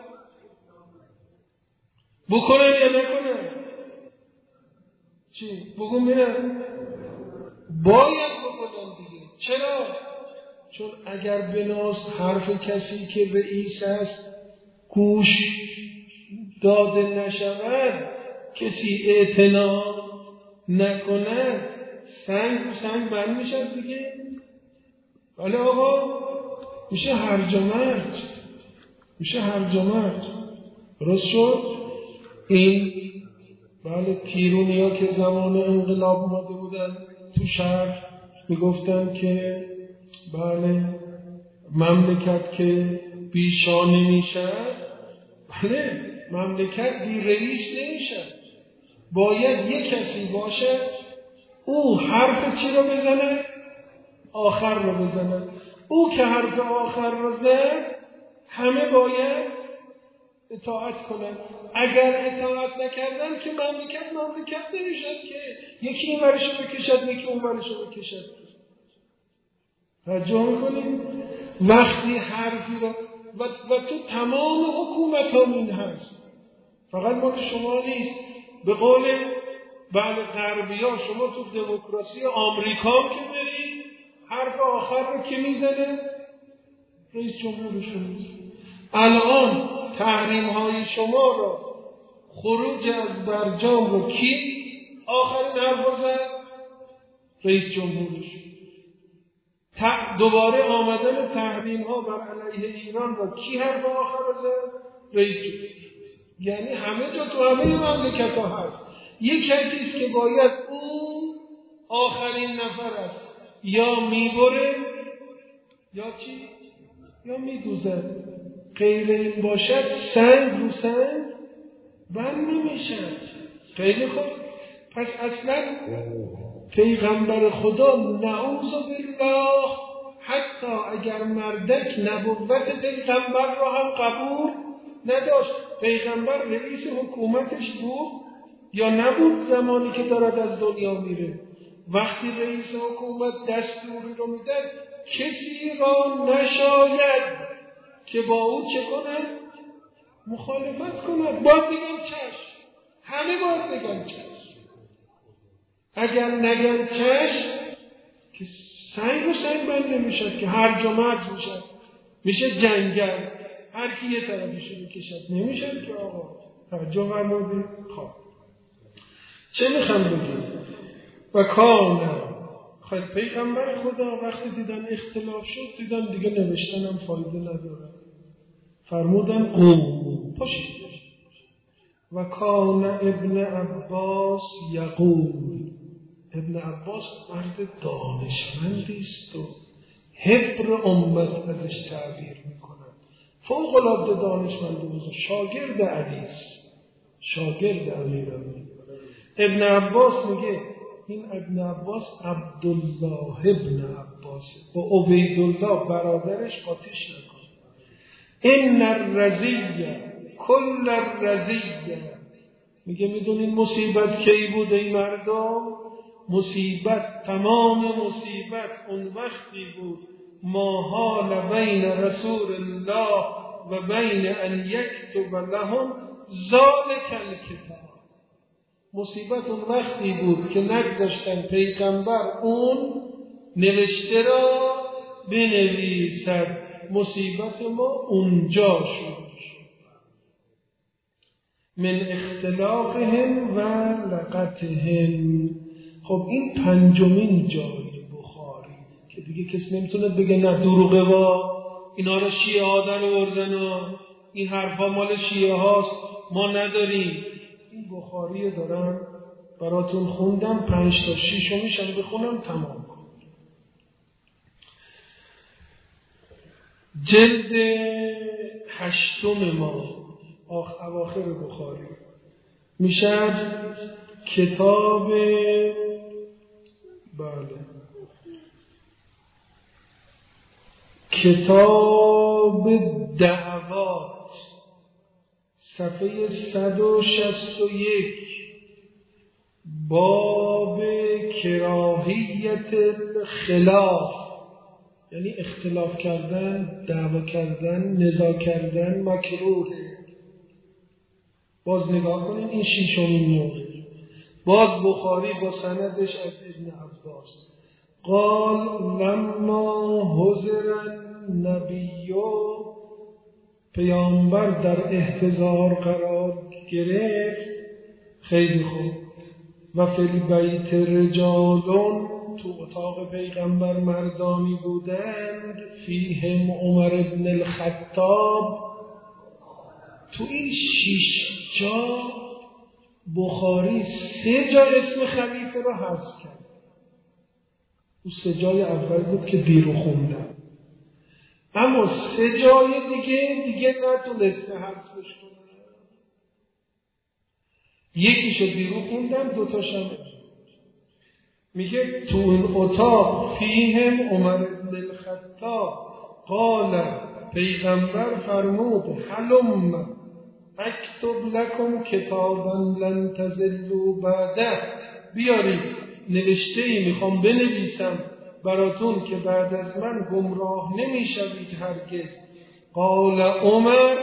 بکنه یا نکنه؟ چی؟ بگو میره؟ باید بکنم دیگه. چرا؟ چون اگر بناس حرف کسی که رئیس است گوش داده نشود، کسی اعتنا نکنه، سنگ و سنگ بند میشد دیگه. ولی آقا میشه هرج و مرج، میشه هرج و مرج. درست شد؟ این بله تیرونی ها که زمان انقلاب اومده بودن تو شهر میگفتن که بله مملکت که بی شاه نمیشه، بله مملکت بی رئیس نمیشه، باید یک کسی باشه او حرف چی رو بزنه؟ آخر رو بزنه. او که حرف آخر رو زد همه باید اطاعت کنن. اگر اطاعت نکردن که مملکت مملکت نمیشد که یکی این ورشو بکشد یکی اون ورشو بکشد. توجه میکنیم؟ وقتی حرفی رو و, و تو تمام حکومت هم این هست، فقط مال شما نیست. به قول بله غربی ها شما تو دموکراسی آمریکا که برید حرف آخر رو که میزنه؟ رئیس جمهورشون میزنه. الان تحریم های شما رو، خروج از برجام رو کی آخرین حرف زد؟ رئیس جمهورش. دوباره آمدن تحریم ها بر علیه ایران رو کی حرف آخر زد؟ رئیس جمهور. یعنی همه جا تو همه مملکت ها هست یک کسی است که باید اون آخرین نفر است، یا میبره یا چی؟ یا میدوزد. غیر این باشد سنگ رو سنگ بند نمیشد. خیلی خوب، پس اصلا پیغمبر خدا نعوذ بالله حتی اگر مردک نبوت پیغمبر را هم قبول نداشت. پیغمبر رئیس حکومتش بود یا نبود زمانی که دارد از دنیا میره؟ وقتی رئیس حکومت دستوری رو میدن کسی را نشاید که با او چه کنه؟ مخالفت کنه. باید بگن چشم، همه باید بگن چشم. اگر نگن چشم که سنگ و سنگ بند نمیشد، که هر جا مرد میشد، میشه جنگل، هر کی یه طرفشو میکشد، نمیشد که آقا توجه فرمودید. خب چه میخوام بگیم؟ و کانه خیلی پیغمبر خدا وقتی دیدن اختلاف شد، دیدن دیگه نوشتنم فایده نداره، فرمودن قوم پاشید. و کان ابن عباس یقول، ابن عباس مرد دانشمندی است و حبر امت ازش تعبیر میکنن، فوق العاده دانشمند و شاگرد علی است، شاگرد امیرالمومنین. ابن عباس میگه این ابن عباس عبدالله ابن عباس و عبیدالله برادرش آتش نکن. این الرزیه کل الرزیه، میگه میدونین مصیبت کی بود ای مردم؟ مصیبت، تمام مصیبت اون وقتی بود ما حال بین رسول الله و بین ان یکتب لهم ذلک الکتاب. مصیبت اون وقتی بود که نگذاشتن پیغمبر اون نوشته را بنویسد. مصیبت ما اونجا شد، من اختلافهم و لقتهم. خب این پنجمین جای بخاری که دیگه کسی نمیتونه بگه نه دروغه، وا اینا رو شیعه ها در آوردن و این حرفا مال شیعه هاست، ما نداریم. این بخاری دارم براتون خوندم، پنج تا شیش رو میشم بخونم تمام کن. جلد هشتم ما آخ اواخر بخاری میشه کتاب، بله کتاب دعوات، صفحه صد و شصت و یک، باب کراهیت الخلاف، یعنی اختلاف کردن، دعوا کردن، نزاع کردن مکروهه. باز نگاه کنید این شیشمین موضوع. باز بخاری با سندش از ابن عباس قال لما حضر النبی، پیامبر در احتضار قرار گرفت، خیلی خوب، و فی البیت رجالون، تو اتاق پیغمبر مردانی بودند، فیهم عمر ابن الخطاب. تو این شش جا بخاری سه جا اسم خلیفه را حذف کرد. اون سه جای اول بود که بیرو خوندم، اما سه جای دیگه دیگه نتونسته حذفش کنه. یکیشو بیرو خوندم، دوتاشم میگه تو این اتاق فیهم عمر ابن الخطاب قال، پیغمبر فرمود حلم اکتب لکم کتابا لن تضلوا بعده، بیارید نوشته ای میخوام بنویسم براتون که بعد از من گمراه نمیشوید هرگز. قال عمر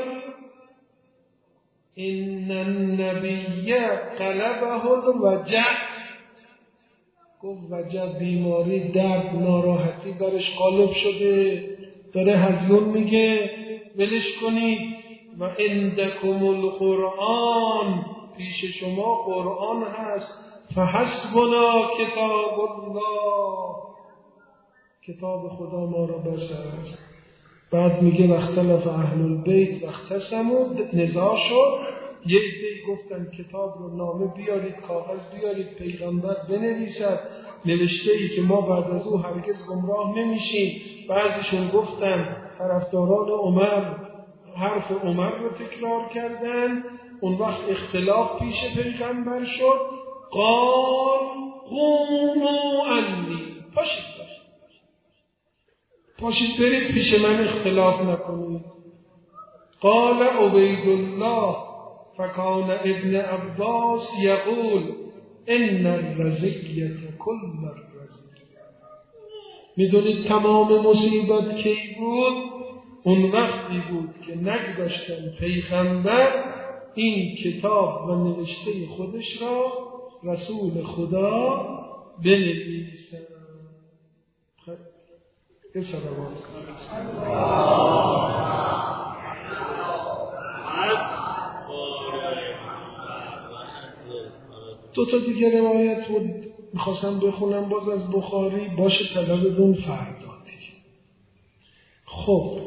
ان النبی قلبه الوجع، گفت وجع بیماری، درد، ناراحتی برش غالب شده، داره حزون میگه ولش کنید. و عندکم القرآن، پیش شما قرآن هست، فحسبنا کتاب الله، کتاب خدا ما را بس است. بعد میگه واختلف اهل البیت واختصموا، نزاع شد، یک عده گفتن کتاب رو نامه بیارید، کاغذ بیارید، پیغمبر بنویسد نوشته ای که ما بعد از او هرگز گمراه نمیشیم. بعضیشون گفتن طرفداران عمر حرف عمر رو تکرار کردن. اون وقت اختلاف پیش پیغمبر شد. قال قوموا عنی، پاشید پاشید پاشید برید پیش من اختلاف نکنید. قال عبید الله فکان ابن عباس یقول ان الرزیة کل الرزیة. میدونید تمام مصیبت کی بود؟ اون وقتی بود که نگذاشتن پیغمبر این کتاب و نوشته خودش را رسول خدا بنویسن. یه صلوات کنید. دو تا دیگه روایت بود میخواستم بخونم باز از بخاری، باشه طلبتون فرداتی. خب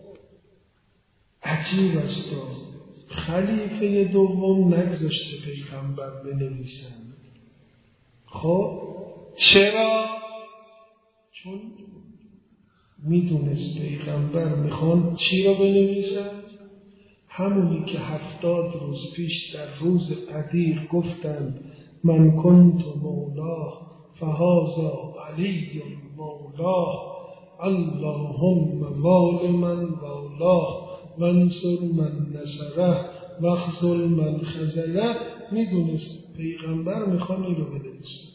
عجیب است خلیفه دوم نگذاشته پیغمبر بنویسن. خب چرا؟ چون میدونست پیغمبر میخوان چی رو بنویسن؟ همونی که هفتاد روز پیش در روز قدیر گفتند من کنت مولاه فهذا علی مولاه اللهم وال من والاه منصر من نصره واخذل من خذله. میدونست پیغمبر میخوان این رو بنویسن،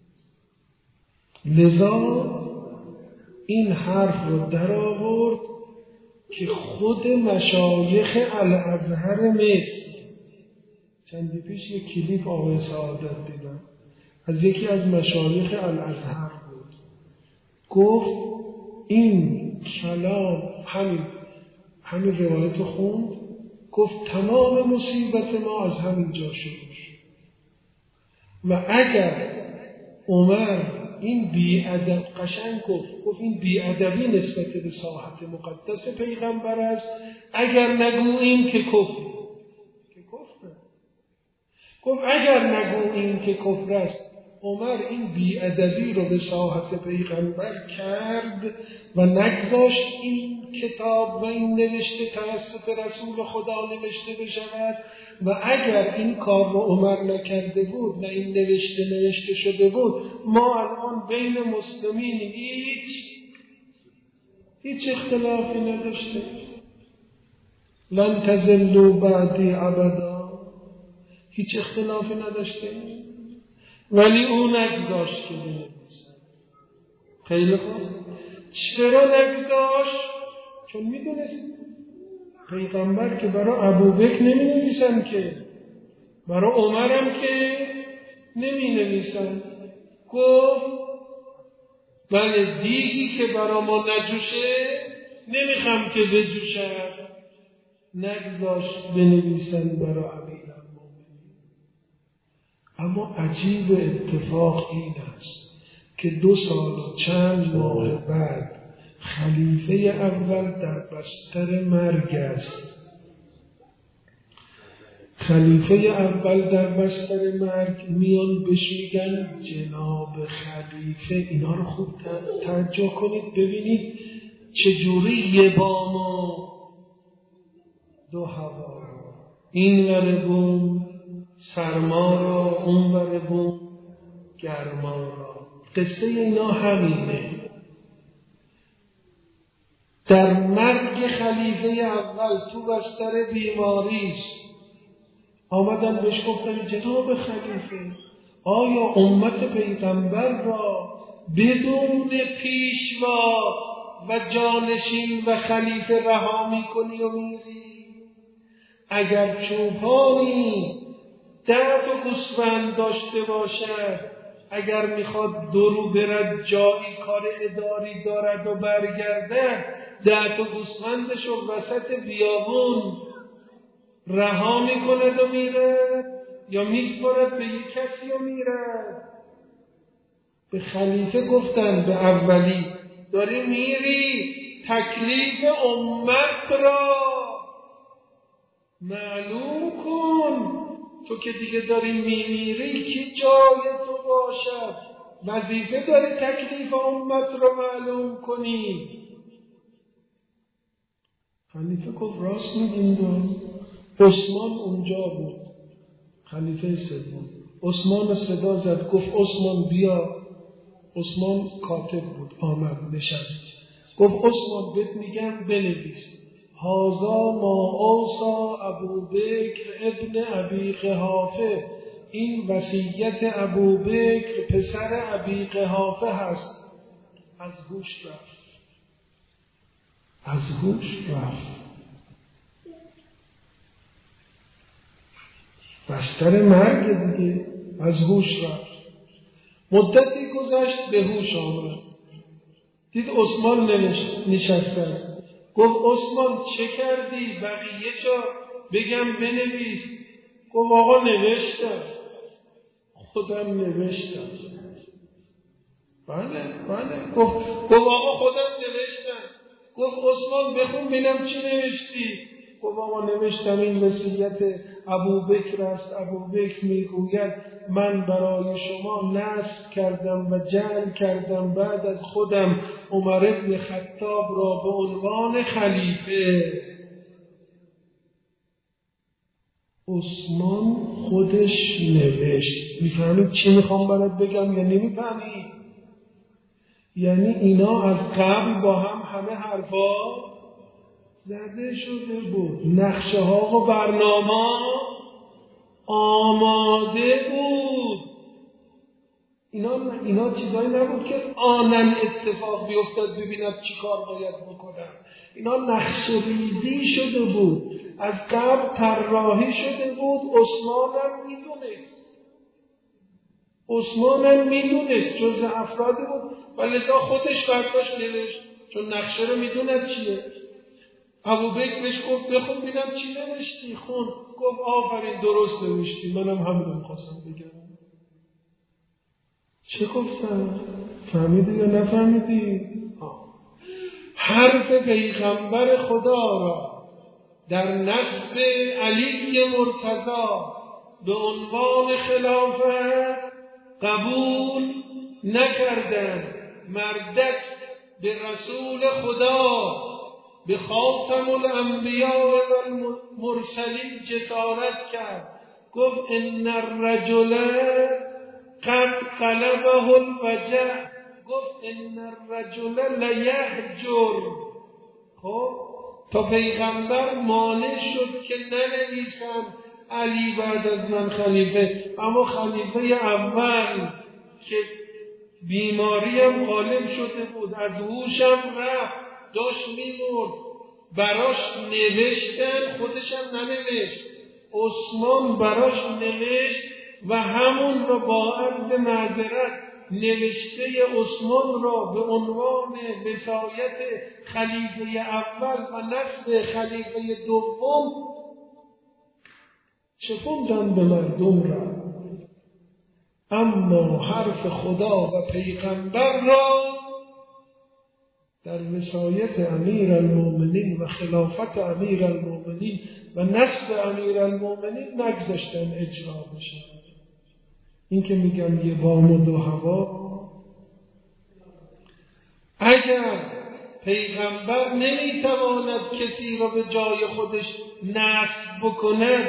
لذا این حرف رو در آورد که خود مشایخ الازهر مصر، چندی پیش یک کلیپ آقای سعادت دیدم از یکی از مشایخ الازهر بود، گفت این کلام همین همین روایت خوند، گفت تمام مصیبت ما از همین جا شروع شد و اگر عمر این بی‌ادب قشنگ گفت گفت این بی‌ادبی نسبت به ساحت مقدس پیغمبر است، اگر نگوییم که کفر که کفر گفت اگر نگوییم که کفر است. عمر این بی‌ادبی رو به ساحت پیغمبر کرد و نگذاشت این کتاب و این نوشته توسط رسول خدا نوشته بشود و اگر این کار رو عمر نکرده بود و این نوشته نوشته شده بود ما الان بین مسلمین هیچ هیچ اختلافی نداشته. لن تضلوا بعدی ابدا، هیچ اختلافی نداشته، ولی اون نگذاشت که بنویسن. خیلی خوب، چرا نگذاشت؟ چون میدونست پیغمبر که برای ابوبکر نمی نویسن که، برای عمرم که نمی نویسن. گفت بله دیگی که برای ما نجوشه نمیخوام که بجوشد، نگذاشت بنویسن برای امیرالمومنین. اما عجیب اتفاق این است که دو سال و چند ماه بعد خلیفه اول در بستر مرگ است. خلیفه اول در بستر مرگ، میان بهش میگن جناب خلیفه. اینا رو خوب توجه کنید ببینید چجوری یه باما دو هوا، این ور بوم سرما را، اون ور بوم گرما را. قصه اینا همینه. در مرگ خلیفه اول تو بستر بیماریست، آمدن بهش گفتن جناب خلیفه آیا امت پیغمبر را بدون پیشوا و جانشین و خلیفه رها میکنی و میری؟ اگر چوپانی ده تا گوسفند داشته باشد، اگر میخواد درو برد جایی کار اداری دارد و برگرده، ده تا گوسفندش رو وسط بیابون رها میکند و میرد یا میسپارد به یک کسی و میرد؟ به خلیفه گفتن به اولی داری میری تکلیف امت را معلوم کن، تو که دیگه داری میمیری کی جای تو باشد، وظیفه داری تکلیف امت را معلوم کنی. خلیفه گفت راست میگین. عثمان اونجا بود، خلیفه سوم. عثمان صدا زد، گفت عثمان بیا. عثمان کاتب بود، آمد نشست، گفت عثمان بهت میگم بنویس هذا ما اوصى ابوبکر ابن ابی قحافه، این وصیت ابوبکر پسر ابی قحافه هست. از گوش رفت، از گوش رفت. بستر مرگ دیگه، از هوش رفت. مدتی گذشت به هوش آمد، دید عثمان نشسته است. گفت عثمان چه کردی؟ بقیه جا بگم بنویس. گفت آقا نوشتم، خودم نوشتم. بله بله. گفت گفت آقا خودم نوشتم. گفت عثمان بخون ببینم چی نوشتی. گفت آقا نوشتم این وصیت ابوبکر است. ابوبکر میگوید من برای شما نصب کردم و جعل کردم بعد از خودم عمر بن خطاب را به عنوان خلیفه. عثمان خودش نوشت. میفهمید چی میخوام برات بگم یا نمیفهمید؟ یعنی اینا از قبل با هم همه حرفا زده شده بود، نقشه ها و برنامه آماده بود. اینا اینا چیزایی نبود که آنن اتفاق بیفتاد ببیند چی کار باید بکنم. اینا نقشه ریزی شده بود، از قبل طراحی شده بود. عثمان هم میدونست، عثمان هم میدونست جز افرادی بود و لذا خودش برداشت نوشت، چون نقشه رو میدوند چیه. ابوبکر بهش گفت بخون ببینم چی نوشتی. خون. گفت آفرین درست نوشتی، منم همین رو می‌خواستم بگم. چه گفتم؟ فهمیدی یا نفهمیدی؟ حرف پیغمبر خدا را در نسب علی مرتضی به عنوان خلافت قبول نکردند. مردک به رسول خدا، به خاتم الانبیاء و المرسلین جسارت کرد. گفت ان الرجل قد قلبه الوجع. گفت ان الرجل لیهجر. خب تا پیغمبر مانع شد که ننویسم علی بعد از من خلیفه. اما خلیفه اول که بیماریم غالب شده بود، از هوشم رفت، داشت میمرد، براش نوشتن، خودشم ننوشت، عثمان براش نوشت و همون را با عرض معذرت نوشته عثمان را به عنوان وصایت خلیفه اول و نسل خلیفه دوم چپوندن به مردم را. اما حرف خدا و پیغمبر را در وصایت امیر المؤمنین و خلافت امیر المؤمنین و نسل امیر المؤمنین نگذاشتن اجرا بشه. این که میگم یه بام و دو هوا، اگر پیغمبر نمیتواند کسی را به جای خودش نصب بکند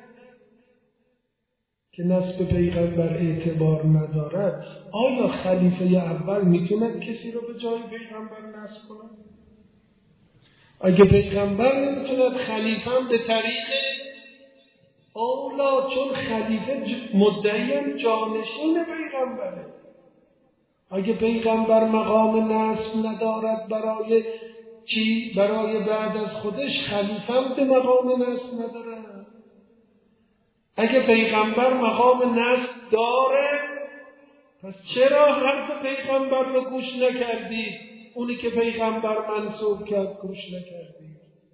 که نسب پیغمبر اعتبار ندارد، آیا خلیفه اول میتوند کسی را به جای پیغمبر نسب کند؟ اگه پیغمبر نمیتوند، خلیفه هم به طریق اولا، چون خلیفه مدعی جانشین پیغمبره. اگه پیغمبر مقام نسب ندارد برای چی؟ برای بعد از خودش، خلیفه هم به مقام نسب ندارد. اگه پیغمبر مقام نسب داره، پس چرا حرف پیغمبر رو گوش نکردی؟ اونی که پیغمبر منسوب کرد گوش نکردی.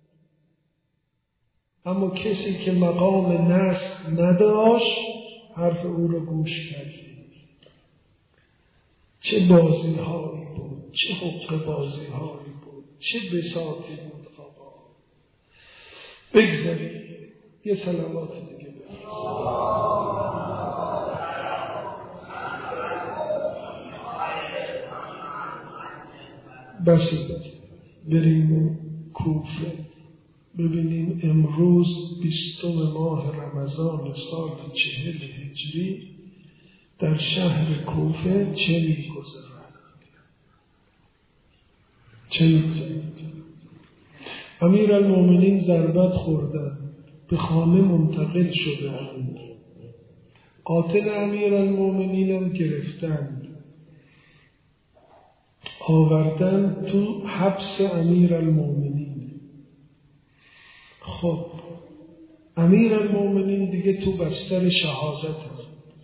اما کسی که مقام نسب نداشت حرف او رو گوش کردی. چه بازی هایی بود، چه حق بازی هایی بود، چه بساطی بود. آقا بگذارید یه صلوات دیگه بگذارید. بسی بریم کوفه ببینیم امروز بیستم ماه رمضان سال چهل هجری در شهر کوفه چه می‌گذرد؟ چه می‌گذرد؟ امیرالمومنین ضربت خوردند، به خانه منتقل شدند. قاتل امیرالمومنین هم گرفتند، آوردن تو حبس امیرالمومنین. خب امیرالمومنین دیگه تو بستر شهادت هم.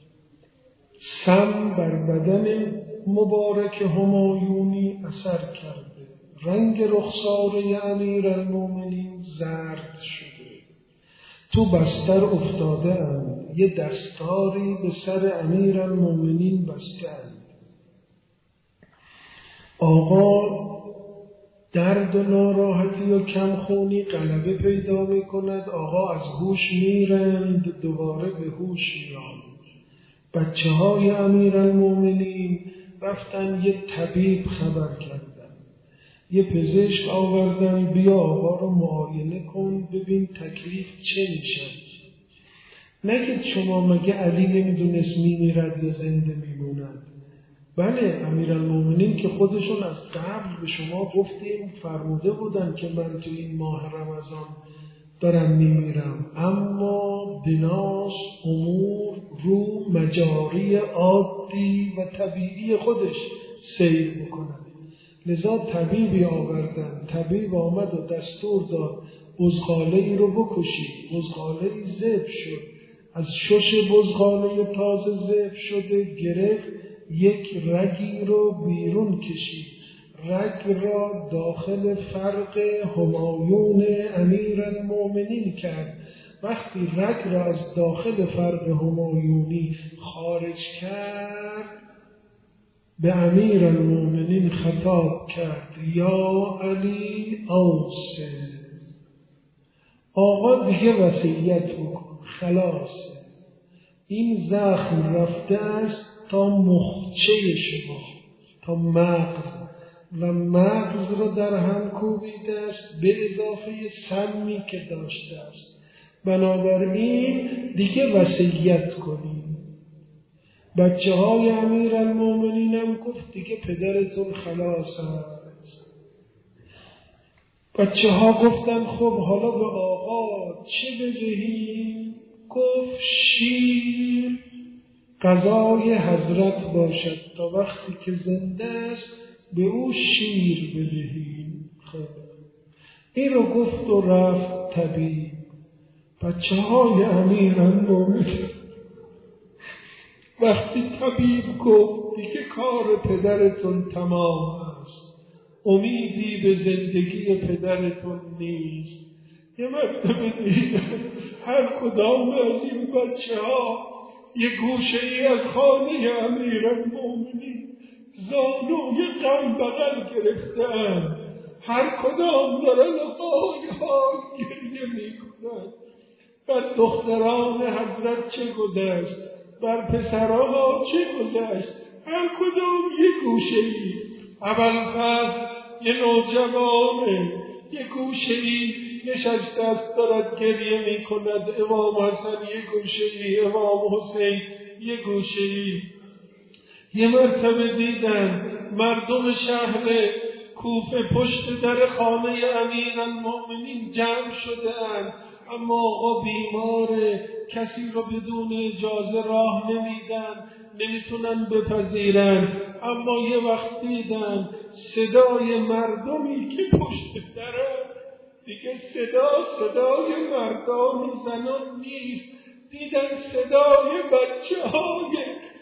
سم بر بدن مبارک همایونی اثر کرده، رنگ رخساره امیرالمومنین زرد شده، تو بستر افتاده اند. یه دستاری به سر امیرالمومنین بسته اند. آقا درد و ناراحتی و کمخونی غلبه پیدا می کند. آقا از هوش میرند، دوباره به هوش میان. بچه های امیرالمومنین رفتن یه طبیب خبر کردن، یه پزشک آوردن، بیا آقا رو معاینه کن ببین تکلیف چه میشه. نگید شما مگه علی نمیدونست میمیرد یا زنده میموند؟ بله امیرالمومنین که خودشون از قبل به شما گفتیم فرموده بودن که من تو این ماه رمضان دارم میمیرم، اما بناس امور رو مجاری عادی و طبیعی خودش سیر بکنه. لذا طبیبی آوردن، طبیب آمد و دستور داد بزغاله ای رو بکشید. بزغاله ای ذبح شد، از شش بزغاله تازه ذبح شده گرفت، یک رگی رو بیرون کشید، رگ را داخل فرق همایون امیرالمومنین کرد. وقتی رگ را از داخل فرق همایونی خارج کرد، به امیرالمومنین خطاب کرد یا علی اوصی، آقا دیگه وصیت بکن، خلاص این زخم رفته است تا مخچه شما، تا مغز، و مغز را در هم کوبیده است به اضافه سمی که داشته است. بنابراین دیگه وصیت کنید. بچه های امیرالمومنین هم گفت دیگه پدرتون خلاص است. بچه ها گفتن خب حالا به آقا چه بدهیم؟ گفت شیر غذای حضرت باشد، تا وقتی که زنده است به او شیر بدهیم. خب این رو گفت و رفت طبیب. بچه های امیرالمومنین وقتی طبیب گفت دیگه کار پدرتون تمام است، امیدی به زندگی پدرتون نیست، یه مرتبه دیدن هر کدام از این بچه ها یه گوشه ای از خانه امیرالمومنین زانوی غم بغل گرفتن، هر کدام دارن های های گریه می کنن. بر دختران حضرت چه گذشت، بر پسرها چه گذشت، هر کدام یه گوشه ای. اول پس یه نوجوانه یه گوشه ای نشسته است دارد گریه می کند، امام حسن یه گوشه ای، امام حسین یه گوشه ای. یه مرتبه دیدن مردم شهر کوفه پشت در خانه امیرالمومنین جمع شده اند، اما آقا بیماره، کسی رو بدون اجازه راه نمیدن، نمیتونن بپذیرن. اما یه وقت دیدن صدای مردمی که پشت درن، دیگه صدا صدای مردان زنان نیست، دیدن صدای بچه های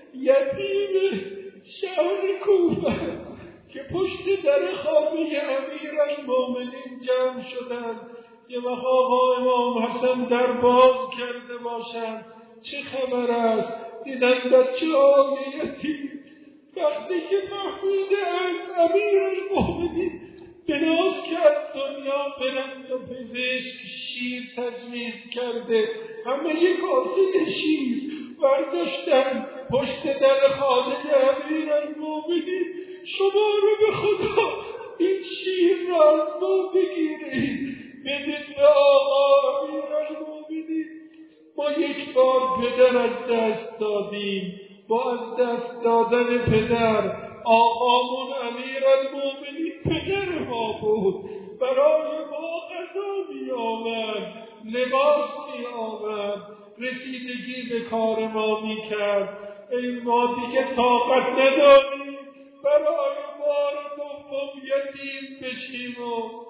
یتیم شهر کوفه است که پشت در خانه امیرالمومنین جمع شدن. یه وقت آقا امام حسن در باز کرده باشند، چه خبر است؟ دیدن بچه های یتیم وقتی که فهمیدند امیرالمومنین بناس که از دنیا برند و پزشک شیر تجویز کرده، همه یک کاسه شیر برداشتن پشت در خانه امیرالمومنین. شما رو به خدا این شیر را از ما بگیرید، بدید به آقا امیرالمومنین. ما یک بار پدر از دست دادیم، با از دست دادن پدر، آقامون امیرالمومنین پدر ما بود، برای ما غذا می آمد، لباس می آمد، رسیدگی به کار ما می کرد. ای ما دیگه طاقت نداریم برای بار دوم یتیم بشیم و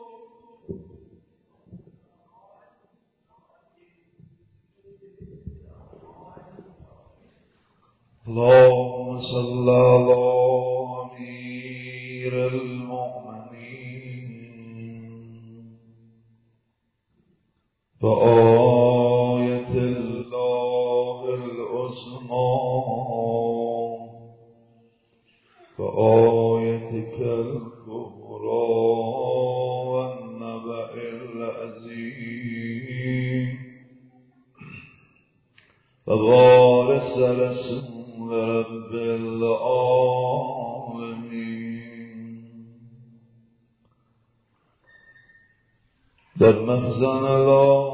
اللهم صل على أمير المؤمنين بآية الله العظمى بآيتك الكبرى والنبأ العظيم ووارث رسول رب العالمين در مخزن لا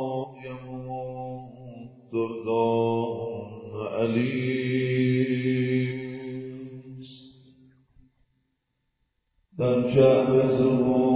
يموت دردان علی در جعب زمان